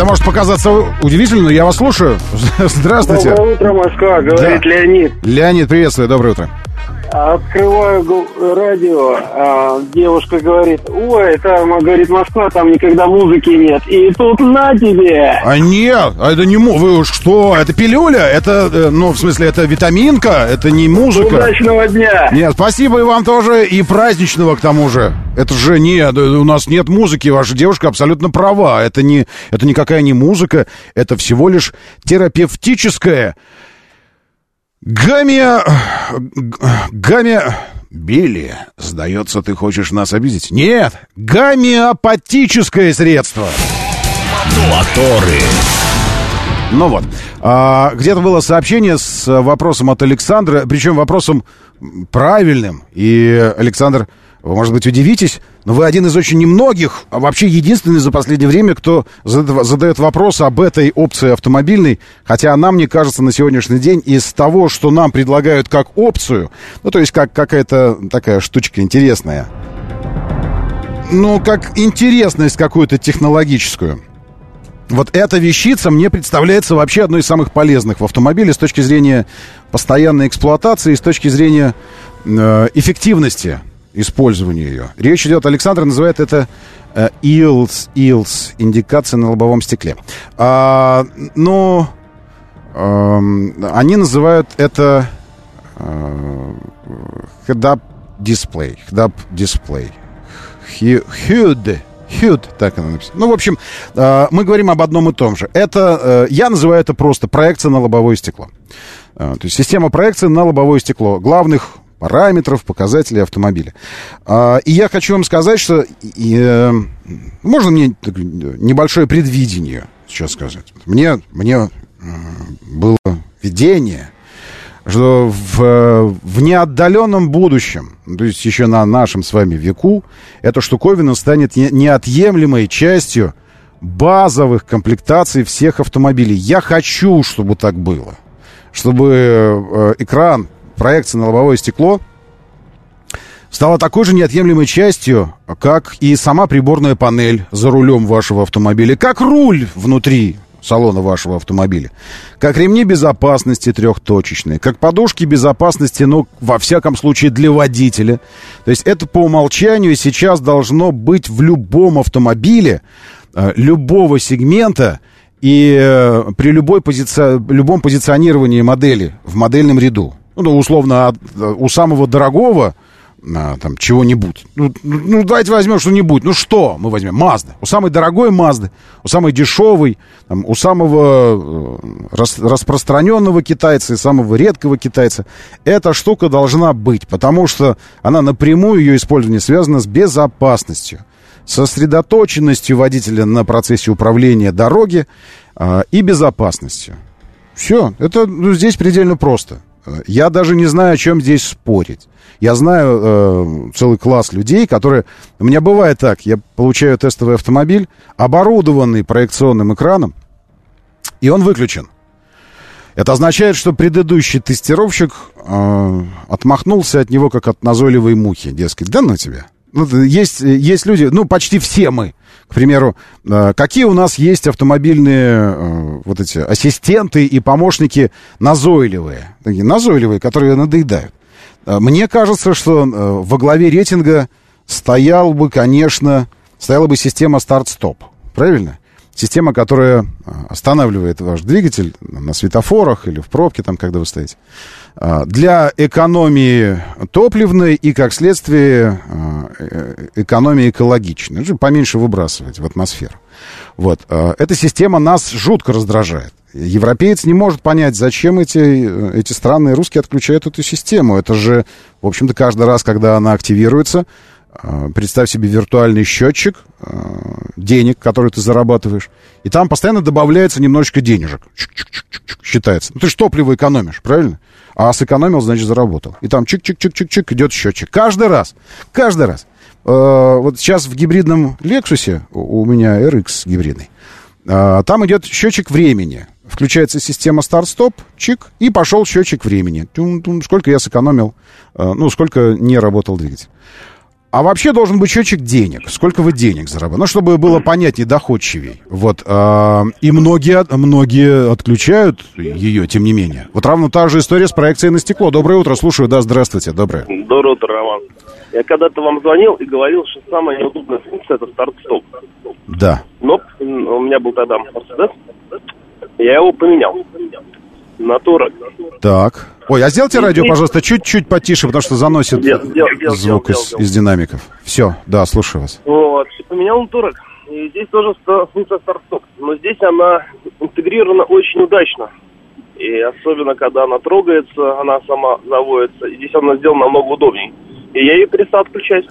Это может показаться удивительным, но я вас слушаю. Здравствуйте. Доброе утро, Москва, говорит да. Леонид. Леонид, приветствую, доброе утро. Открываю радио, девушка говорит: ой, там, говорит, Москва, там никогда музыки нет. И тут на тебе. А нет, это не вы что? Это пилюля? Это, ну, в смысле, это витаминка? Это не музыка? Удачного дня. Нет, спасибо и вам тоже, и праздничного к тому же. Это же нет, у нас нет музыки, ваша девушка абсолютно права. Это никакая не музыка, это всего лишь терапевтическое Билли, сдается, ты хочешь нас обидеть? Нет, гомеопатическое средство. Моторы. Ну вот, где-то было сообщение с вопросом от Александра, причем вопросом правильным. И, Александр, вы, может быть, удивитесь, но вы один из очень немногих, а вообще единственный за последнее время, кто задает вопрос об этой опции автомобильной. Хотя она, мне кажется, на сегодняшний день из того, что нам предлагают как опцию, ну, то есть как какая-то такая штучка интересная, ну, как интересность какую-то технологическую. Вот эта вещица мне представляется вообще одной из самых полезных в автомобиле с точки зрения постоянной эксплуатации, с точки зрения эффективности использования ее. Речь идет, Александр называет это ILS, индикация на лобовом стекле. Но они называют это head-up display. HUD, так оно написано. Ну, в общем, мы говорим об одном и том же. Это, я называю это просто проекция на лобовое стекло. То есть система проекции на лобовое стекло главных параметров, показателей автомобиля. И я хочу вам сказать, что можно мне небольшое предвидение сейчас сказать. Мне было видение, что в неотдаленном будущем, то есть еще на нашем с вами веку, эта штуковина станет неотъемлемой частью базовых комплектаций всех автомобилей. Я хочу, чтобы так было. Чтобы экран, проекция на лобовое стекло стала такой же неотъемлемой частью, как и сама приборная панель за рулем вашего автомобиля, как руль внутри салона вашего автомобиля, как ремни безопасности трехточечные, как подушки безопасности, ну, во всяком случае, для водителя. То есть это по умолчанию сейчас должно быть в любом автомобиле, любого сегмента и при любом позиционировании модели в модельном ряду. Ну, условно, у самого дорогого там чего-нибудь. Ну, давайте возьмем что-нибудь. Ну, что мы возьмем? Мазда. У самой дорогой Мазды, у самой дешевой, там, у самого распространенного китайца и самого редкого китайца эта штука должна быть, потому что она напрямую, ее использование связано с безопасностью, сосредоточенностью водителя на процессе управления дороги и безопасностью. Все. Это здесь предельно просто. Я даже не знаю, о чем здесь спорить. Я знаю целый класс людей, которые... У меня бывает так, я получаю тестовый автомобиль, оборудованный проекционным экраном, и он выключен. Это означает, что предыдущий тестировщик отмахнулся от него, как от назойливой мухи. Дескать, да ну тебя. Есть люди, ну, почти все мы, к примеру, какие у нас есть автомобильные вот эти ассистенты и помощники назойливые, такие назойливые, которые надоедают. Мне кажется, что во главе рейтинга стояла бы система старт-стоп, правильно? Система, которая останавливает ваш двигатель на светофорах или в пробке, там, когда вы стоите, для экономии топливной и, как следствие, экономии экологичной. Поменьше выбрасывать в атмосферу. Вот. Эта система нас жутко раздражает. Европеец не может понять, зачем эти странные русские отключают эту систему. Это же, в общем-то, каждый раз, когда она активируется, представь себе виртуальный счетчик денег, которые ты зарабатываешь, и там постоянно добавляется немножечко денежек. Считается. Ну, ты же топливо экономишь, правильно? А сэкономил, значит, заработал. И там чик-чик-чик-чик-чик идет счетчик. Каждый раз. Вот сейчас в гибридном Лексусе, у меня RX гибридный, там идет счетчик времени. Включается система старт-стоп, чик, и пошел счетчик времени. Сколько я сэкономил, сколько не работал двигатель. А вообще должен быть счетчик денег. Сколько вы денег зарабатываете? Ну, чтобы было понятнее, доходчивей. Вот. И многие отключают ее, тем не менее. Вот равно та же история с проекцией на стекло. Доброе утро, слушаю. Да, здравствуйте. Доброе. Доброе утро, Роман. Я когда-то вам звонил и говорил, что самая неудобная функция — это старт-стоп. Да. Но у меня был тогда Мерседес. Я его поменял на Touareg. Так. Ой, а сделайте радио, пожалуйста, чуть-чуть потише, потому что заносит звук из динамиков. Все, да, слушаю вас. Вот, поменял на Touareg. И здесь тоже функция старт-стоп. Но здесь она интегрирована очень удачно. И особенно, когда она трогается, она сама заводится. И здесь она сделана намного удобнее. И я ее перестал отключать.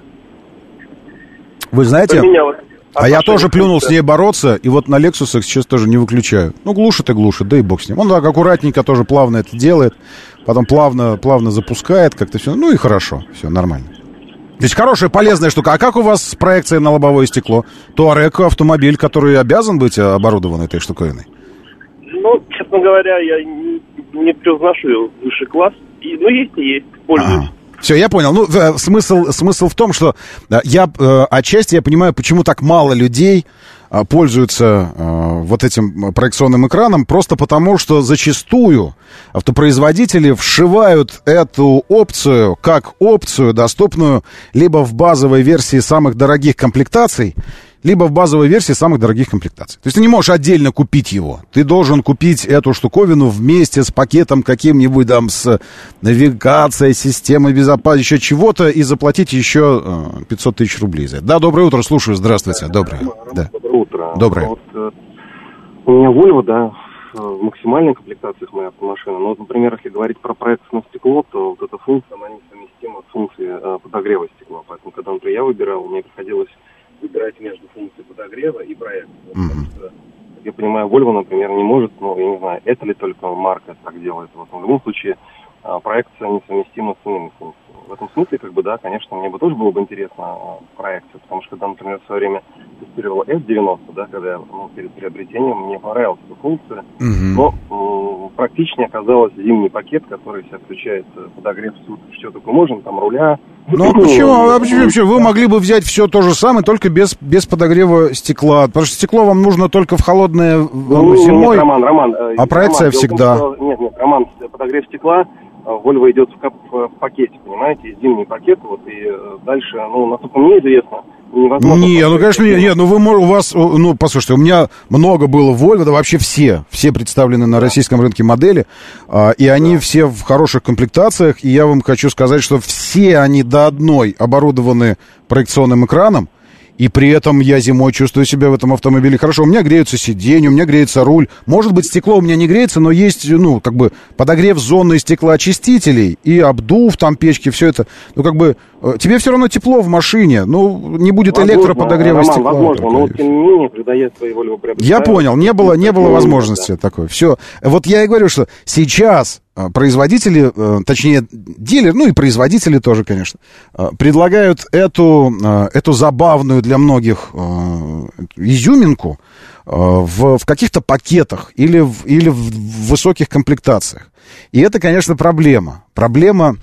Вы знаете... Поменялось. А я тоже плюнул с ней бороться, и вот на Lexus сейчас тоже не выключаю. Ну, глушит и глушит, да и бог с ним. Он так аккуратненько тоже плавно это делает, потом плавно запускает как-то все. Ну и хорошо, все нормально. То есть хорошая, полезная штука. А как у вас с проекцией на лобовое стекло? Touareg автомобиль, который обязан быть оборудован этой штуковиной? Ну, честно говоря, я не превозношу высший класс. Но есть и есть, пользуюсь. Все, я понял. Ну, смысл в том, что отчасти я понимаю, почему так мало людей пользуются вот этим проекционным экраном, просто потому, что зачастую автопроизводители вшивают эту опцию как опцию, доступную либо в базовой версии самых дорогих комплектаций, либо в базовой версии самых дорогих комплектаций. То есть ты не можешь отдельно купить его. Ты должен купить эту штуковину вместе с пакетом каким-нибудь там, с навигацией, системой безопасности, еще чего-то, и заплатить еще 500 тысяч рублей за это. Да, доброе утро, слушаю, здравствуйте. Доброе. Да. Доброе утро. Доброе. Вот, у меня Volvo, да, в максимальной комплектации моей автомашины. Но вот, например, если говорить про проекцию на стекло, то вот эта функция, она несовместима с функцией подогрева стекла. Поэтому, когда, например, я выбирал, мне приходилось выбирать между функцией подогрева и проекции. Потому что, я понимаю, Volvo, например, не может, ну, я не знаю, это ли только марка так делает. Вот, в любом случае, проекция несовместима с иными функциями. В этом смысле, как бы, да, конечно, мне бы тоже было бы интересно проекция, потому что, когда, например, в свое время тестировал S90, да, когда я перед приобретением, мне понравилась эта функция, но практичнее оказалось зимний пакет, который себя включает подогрев, все только можно, там, руля. Ну, а почему? Вы могли бы взять все то же самое, только без подогрева стекла, потому что стекло вам нужно только в холодное зимой, нет, Роман, а проекция всегда... Нет, Роман, подогрев стекла Volvo идет в пакете, понимаете, зимний пакет, вот, и дальше, ну, насколько мне известно, невозможно... Не, ну, конечно, нет, ну, у вас, ну, послушайте, у меня много было Volvo, да вообще все представлены на российском рынке модели, и они все в хороших комплектациях, и я вам хочу сказать, что все они до одной оборудованы проекционным экраном, и при этом я зимой чувствую себя в этом автомобиле хорошо. У меня греются сиденья, у меня греется руль. Может быть, стекло у меня не греется, но есть, ну, как бы подогрев зоны стеклоочистителей и обдув там печки, все это. Ну, как бы, тебе все равно тепло в машине. Ну, не будет электроподогрева Роман, стекла. Возможно, но вот тем не менее, когда я свои Volvo приобретаю... Я понял, не было возможности такой. Все. Вот я и говорю, что сейчас... производители, точнее, дилеры, ну и производители тоже, конечно, предлагают эту забавную для многих изюминку в каких-то пакетах или в высоких комплектациях. И это, конечно, проблема. Проблема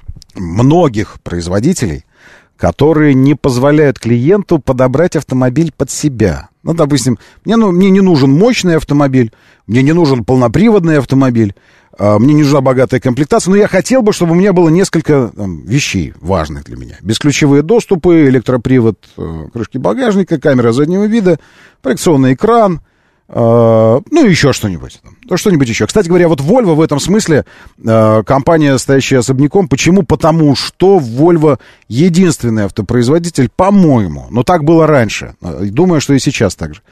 многих производителей, которые не позволяют клиенту подобрать автомобиль под себя. Ну, допустим, мне не нужен мощный автомобиль, мне не нужен полноприводный автомобиль, мне не нужна богатая комплектация, но я хотел бы, чтобы у меня было несколько вещей важных для меня. Бесключевые доступы, электропривод крышки багажника, камера заднего вида, проекционный экран, ну, еще что-нибудь. Что-нибудь еще. Кстати говоря, вот Volvo в этом смысле компания, стоящая особняком. Почему? Потому что Volvo единственный автопроизводитель, по-моему, но так было раньше, думаю, что и сейчас так же,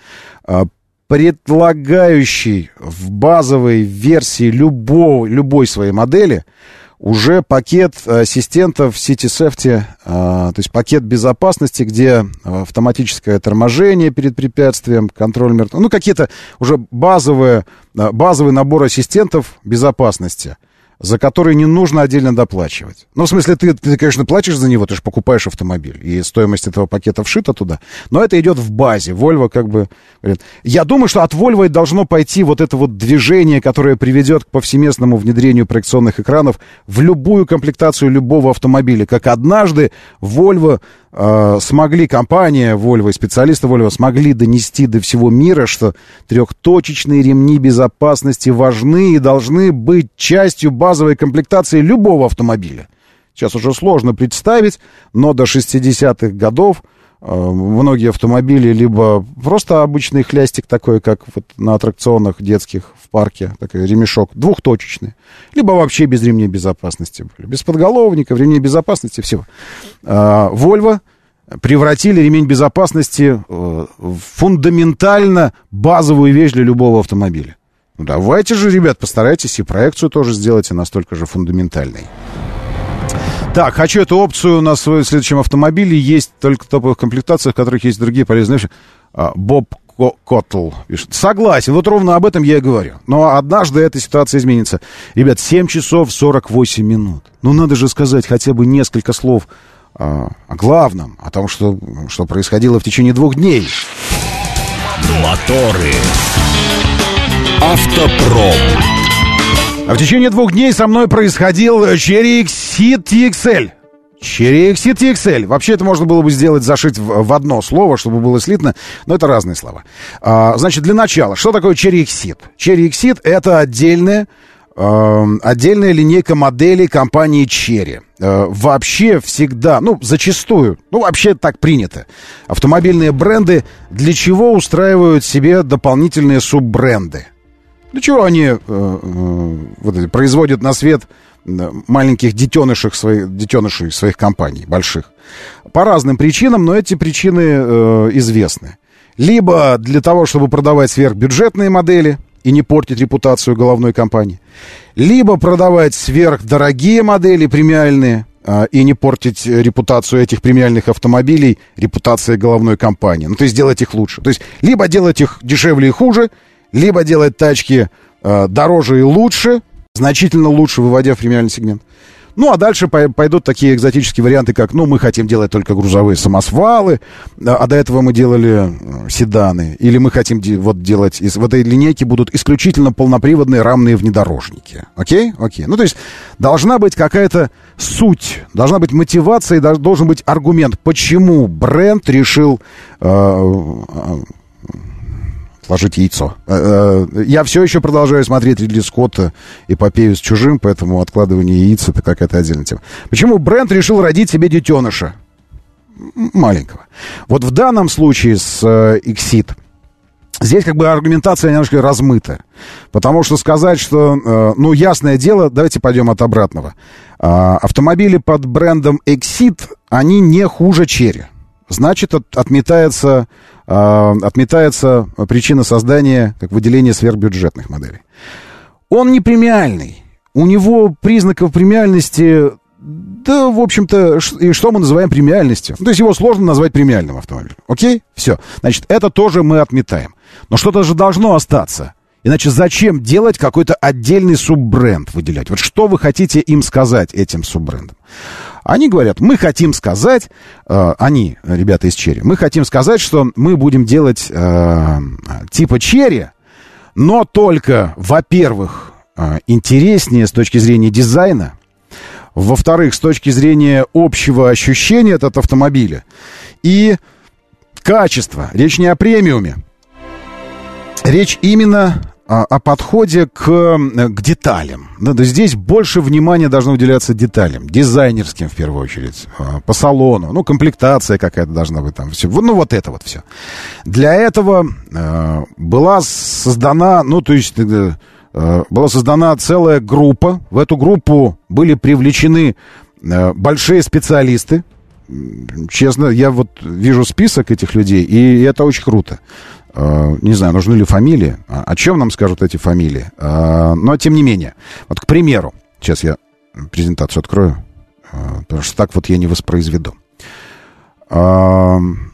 предлагающий в базовой версии любой своей модели уже пакет ассистентов City Safety, то есть пакет безопасности, где автоматическое торможение перед препятствием, контроль мертвых, ну, какие-то уже базовый набор ассистентов безопасности, за который не нужно отдельно доплачивать. Ну, в смысле, ты, конечно, платишь за него, ты же покупаешь автомобиль, и стоимость этого пакета вшита туда, но это идет в базе. Volvo как бы говорит. Я думаю, что от Volvo должно пойти вот это вот движение, которое приведет к повсеместному внедрению проекционных экранов в любую комплектацию любого автомобиля, как однажды Volvo смогли, компания Volvo и специалисты Volvo смогли донести до всего мира, что трехточечные ремни безопасности важны и должны быть частью базовой комплектации любого автомобиля. Сейчас уже сложно представить, но до 60-х годов многие автомобили либо просто обычный хлястик такой, как вот на аттракционах детских в парке, такой ремешок, двухточечный, либо вообще без ремней безопасности были, без подголовников, ремней безопасности, всего. Volvo превратили ремень безопасности в фундаментально базовую вещь для любого автомобиля. Ну, давайте же, ребят, постарайтесь и проекцию тоже сделайте настолько же фундаментальной. Так, хочу эту опцию на своем следующем автомобиле. Есть только в топовых комплектациях, в которых есть другие полезные вещи. Боб Коттл пишет. Согласен, вот ровно об этом я и говорю. Но однажды эта ситуация изменится. Ребят, 7 часов 48 минут. Ну, надо же сказать хотя бы несколько слов о главном, о том, что происходило в течение 2 дней. Моторы. Автопром. А в течение 2 дней со мной происходил Chery Exit TXL. Chery Exit TXL. Вообще это можно было бы сделать, зашить в одно слово, чтобы было слитно, но это разные слова. Значит, для начала, что такое Chery Exit? Chery Exit — это отдельная линейка моделей компании Chery. Вообще всегда, зачастую, вообще так принято. Автомобильные бренды для чего устраивают себе дополнительные суббренды? Для чего они производят на свет маленьких детенышей своих компаний, больших? По разным причинам, но эти причины известны. Либо для того, чтобы продавать сверхбюджетные модели и не портить репутацию головной компании. Либо продавать сверхдорогие модели, премиальные, и не портить репутацию этих премиальных автомобилей, репутацией головной компании. То есть делать их лучше. То есть либо делать их дешевле и хуже, либо делать тачки дороже и лучше, значительно лучше, выводя в премиальный сегмент. А дальше пойдут такие экзотические варианты, как, мы хотим делать только грузовые самосвалы, а до этого мы делали седаны. Или мы хотим делать, в этой линейке будут исключительно полноприводные рамные внедорожники. Окей? То есть должна быть какая-то суть, должна быть мотивация, и должен быть аргумент, почему бренд решил... Ложить яйцо. Я все еще продолжаю смотреть Ридли Скотта «Эпопею с чужим», поэтому откладывание яиц — это какая-то отдельная тема. Почему бренд решил родить себе детеныша? Маленького. Вот в данном случае с Exit здесь аргументация немножко размытая. Потому что сказать, что, ясное дело, давайте пойдем от обратного. Автомобили под брендом Exit, они не хуже Chery. Значит, отметается причина создания, выделения сверхбюджетных моделей. Он не премиальный. У него признаков премиальности, в общем-то, и что мы называем премиальностью? То есть его сложно назвать премиальным автомобилем. Окей? Все. Значит, это тоже мы отметаем. Но что-то же должно остаться. Иначе зачем делать какой-то отдельный суббренд, выделять? Вот что вы хотите им сказать, этим суббрендам? Они говорят, мы хотим сказать, ребята из Chery, мы хотим сказать, что мы будем делать типа Chery, но только, во-первых, интереснее с точки зрения дизайна, во-вторых, с точки зрения общего ощущения от автомобиля и качества. Речь не о премиуме. Речь именно о подходе к деталям. Здесь больше внимания должно уделяться деталям, дизайнерским в первую очередь, по салону, комплектация какая-то должна быть там, все. Вот это вот все. Для этого была создана, была создана целая группа. В эту группу были привлечены большие специалисты. Честно, я вижу список этих людей, и это очень круто. Не знаю, нужны ли фамилии, о чем нам скажут эти фамилии. Но, тем не менее, к примеру, сейчас я презентацию открою, потому что так я не воспроизведу. Бренд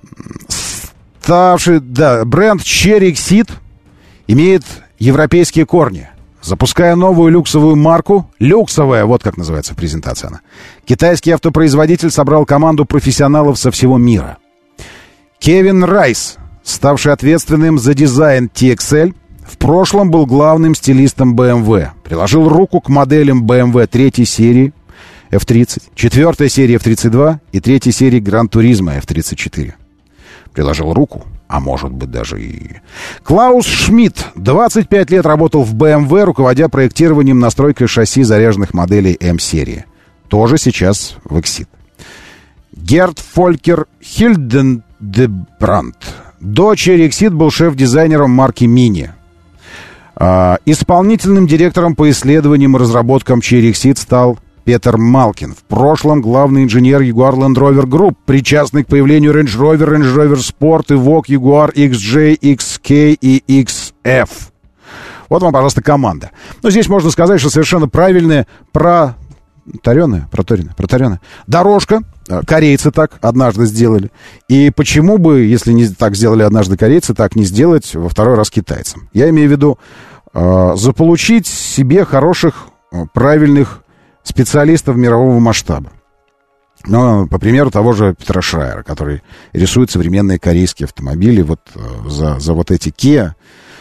Chery Exit имеет европейские корни. Запуская новую люксовую марку, люксовая, вот как называется презентация она, китайский автопроизводитель собрал команду профессионалов со всего мира. Кевин Райс, ставший ответственным за дизайн TXL, в прошлом был главным стилистом BMW. Приложил руку к моделям BMW 3 серии. F30, 4-я серия F32 и 3-я серия Гран-туризма F34. Приложил руку, а может быть даже и... Клаус Шмидт 25 лет работал в BMW, руководя проектированием, настройкой шасси заряженных моделей М-серии. Тоже сейчас в Exit. Герт Фолькер Хильдендебрандт. До Chery Exit был шеф-дизайнером марки Mini. Исполнительным директором по исследованиям и разработкам Chery Exit стал Петер Малкин. В прошлом главный инженер Jaguar Land Rover Group, причастный к появлению Range Rover Sport, Evoque, Jaguar XJ, XK и XF. Вот вам, пожалуйста, команда. Но здесь можно сказать, что совершенно правильная протаренная дорожка. Корейцы так однажды сделали. И почему бы, если не так сделали однажды корейцы, так не сделать во второй раз китайцам? Я имею в виду заполучить себе хороших, правильных специалистов мирового масштаба. Ну, по примеру того же Петра Шрайера, который рисует современные корейские автомобили. Вот за вот эти Kia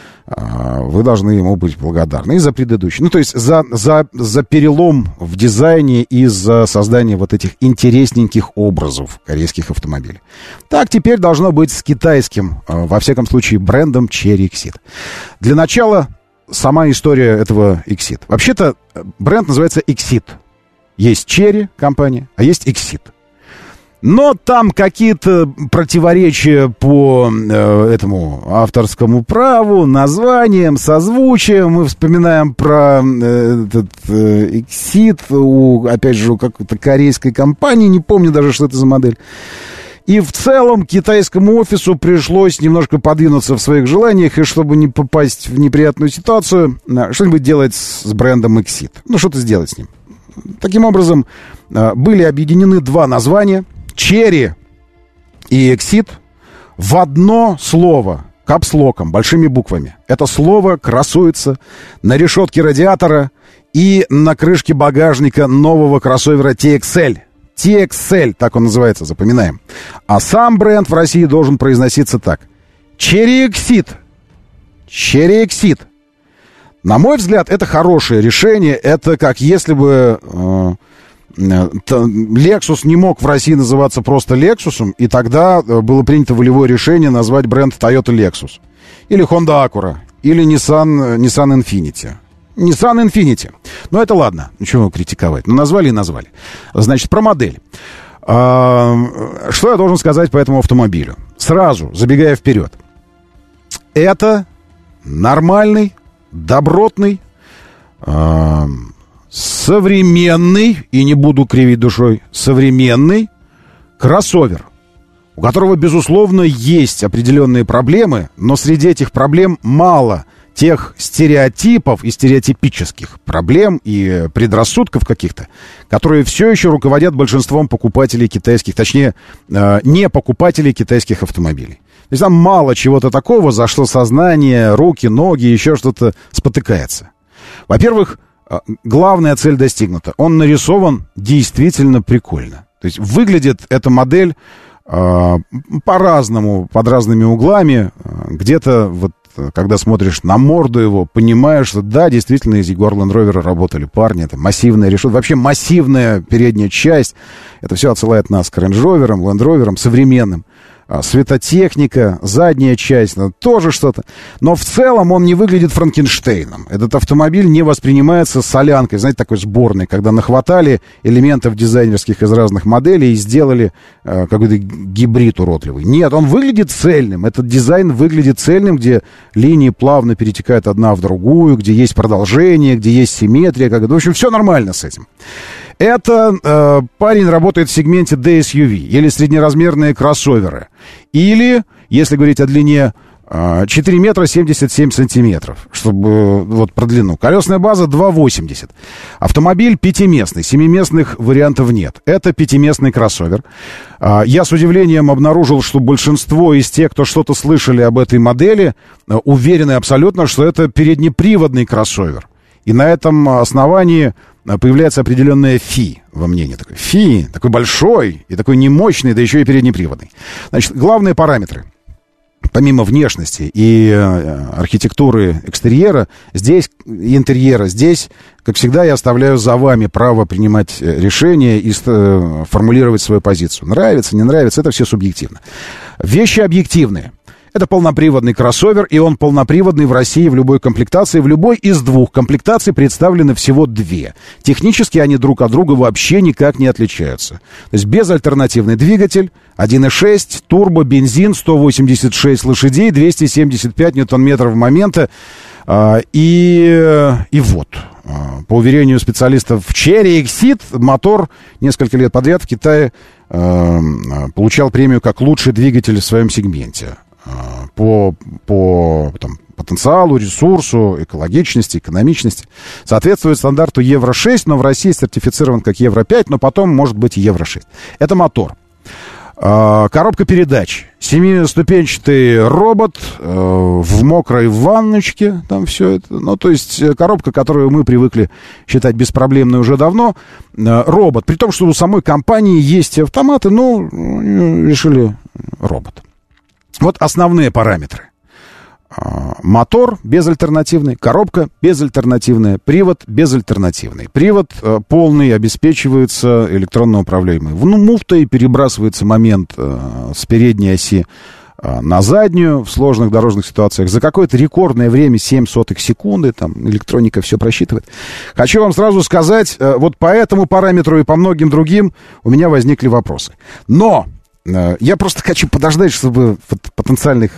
вы должны ему быть благодарны. И за предыдущий. Ну, то есть за перелом в дизайне и за создание вот этих интересненьких образов корейских автомобилей. Так теперь должно быть с китайским, во всяком случае, брендом Chery Exit. Для начала сама история этого Exit. Вообще-то бренд называется Exit. Есть Chery компания, а есть Exit. Но там какие-то противоречия по этому авторскому праву, названиям, созвучиям. Мы вспоминаем про этот Exit опять же, у какой-то корейской компании. Не помню даже, что это за модель. И в целом китайскому офису пришлось немножко подвинуться в своих желаниях, и чтобы не попасть в неприятную ситуацию, что-нибудь делать с брендом Exit. Ну, что-то сделать с ним. Таким образом, были объединены два названия, Chery и Exit, в одно слово, капслоком, большими буквами. Это слово красуется на решетке радиатора и на крышке багажника нового кроссовера TXL. TXL, так он называется, запоминаем. А сам бренд в России должен произноситься так. Chery Exit. Chery Exit. На мой взгляд, это хорошее решение. Это как если бы Lexus не мог в России называться просто Lexus'ом, и тогда было принято волевое решение назвать бренд Toyota Lexus. Или Honda Acura. Или Nissan Infiniti. Nissan Infiniti. Но это ладно, ничего критиковать. Ну, назвали и назвали. Значит, про модель. Что я должен сказать по этому автомобилю? Сразу, забегая вперед. Это нормальный, добротный, современный, и не буду кривить душой, современный кроссовер, у которого, безусловно, есть определенные проблемы, но среди этих проблем мало тех стереотипов и стереотипических проблем и предрассудков каких-то, которые все еще руководят большинством покупателей китайских, точнее, не покупателей китайских автомобилей. То есть там мало чего-то такого, за что сознание, руки, ноги, еще что-то спотыкается. Во-первых, главная цель достигнута. Он нарисован действительно прикольно. То есть выглядит эта модель по-разному, под разными углами. Где-то вот когда смотришь на морду его, понимаешь, что да, действительно из Jaguar Land Rover работали парни. Это массивная решетка. Вообще массивная передняя часть. Это все отсылает нас к Range Rover, Land Rover современным. Светотехника, задняя часть, тоже что-то. Но в целом он не выглядит Франкенштейном. Этот автомобиль не воспринимается солянкой, знаете, такой сборной, когда нахватали элементов дизайнерских из разных моделей и сделали какой-то гибрид уродливый. Нет, он выглядит цельным. Этот дизайн выглядит цельным, где линии плавно перетекают одна в другую, где есть продолжение, где есть симметрия. В общем, все нормально с этим. Это парень работает в сегменте DSUV, или среднеразмерные кроссоверы. Или, если говорить о длине, 4 метра 77 сантиметров, чтобы вот про длину. Колесная база 2,80. Автомобиль пятиместный, семиместных вариантов нет. Это пятиместный кроссовер. Я с удивлением обнаружил, что большинство из тех, кто что-то слышали об этой модели, уверены абсолютно, что это переднеприводный кроссовер. И на этом основании появляется определенная фи во мнении. Такой фи, такой большой и такой немощный, да еще и переднеприводный. Значит, главные параметры. помимо внешности и архитектуры экстерьера, здесь и интерьера, здесь, как всегда, я оставляю за вами право принимать решения и формулировать свою позицию. Нравится, не нравится, это все субъективно. Вещи объективные. Это полноприводный кроссовер, и он полноприводный в России в любой комплектации. В любой из двух комплектаций представлены всего две. Технически они друг от друга вообще никак не отличаются. То есть безальтернативный двигатель, 1.6, турбо, бензин, 186 лошадей, 275 ньютон-метров момента. И вот, по уверению специалистов Chery Exit, мотор несколько лет подряд в Китае получал премию как лучший двигатель в своем сегменте. По потенциалу, ресурсу, экологичности, экономичности. Соответствует стандарту Евро-6, но в России сертифицирован как Евро-5, но потом может быть и Евро-6. Это мотор. Коробка передач. 7-ступенчатый робот в мокрой ванночке. Там все это. Ну, то есть коробка, которую мы привыкли считать беспроблемной уже давно. Робот. При том, что у самой компании есть автоматы, но решили робот. Вот основные параметры. Мотор безальтернативный, коробка безальтернативная, привод безальтернативный. Привод полный обеспечивается электронно управляемой муфтой, перебрасывается момент с передней оси на заднюю в сложных дорожных ситуациях. За какое-то рекордное время, 0,07 секунды, там электроника все просчитывает. Хочу вам сразу сказать, вот по этому параметру и по многим другим у меня возникли вопросы. Но я просто хочу подождать, чтобы потенциальных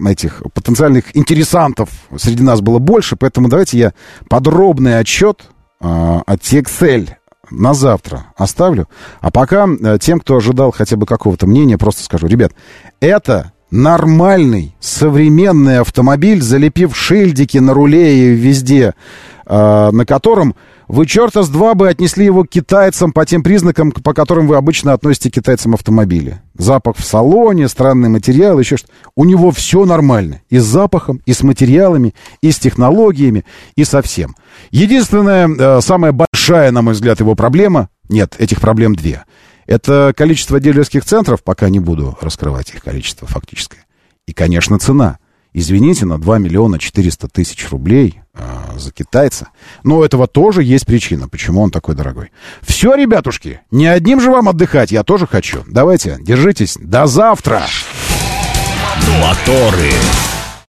интересантов среди нас было больше, поэтому давайте я подробный отчет от TXL на завтра оставлю. А пока тем, кто ожидал хотя бы какого-то мнения, просто скажу, ребят, это нормальный современный автомобиль, залепив шильдики на руле и везде, на котором вы черта с два бы отнесли его к китайцам по тем признакам, по которым вы обычно относите к китайцам автомобили. Запах в салоне, странный материал, еще что-то. У него все нормально. И с запахом, и с материалами, и с технологиями, и со всем. Единственная, самая большая, на мой взгляд, его проблема, нет, этих проблем две. Это количество дилерских центров, пока не буду раскрывать их количество фактическое. И, конечно, цена. Извините, но 2 400 000 рублей за китайца. Но у этого тоже есть причина, почему он такой дорогой. Все, ребятушки, не одним же вам отдыхать, я тоже хочу. Давайте, держитесь, до завтра. Моторы.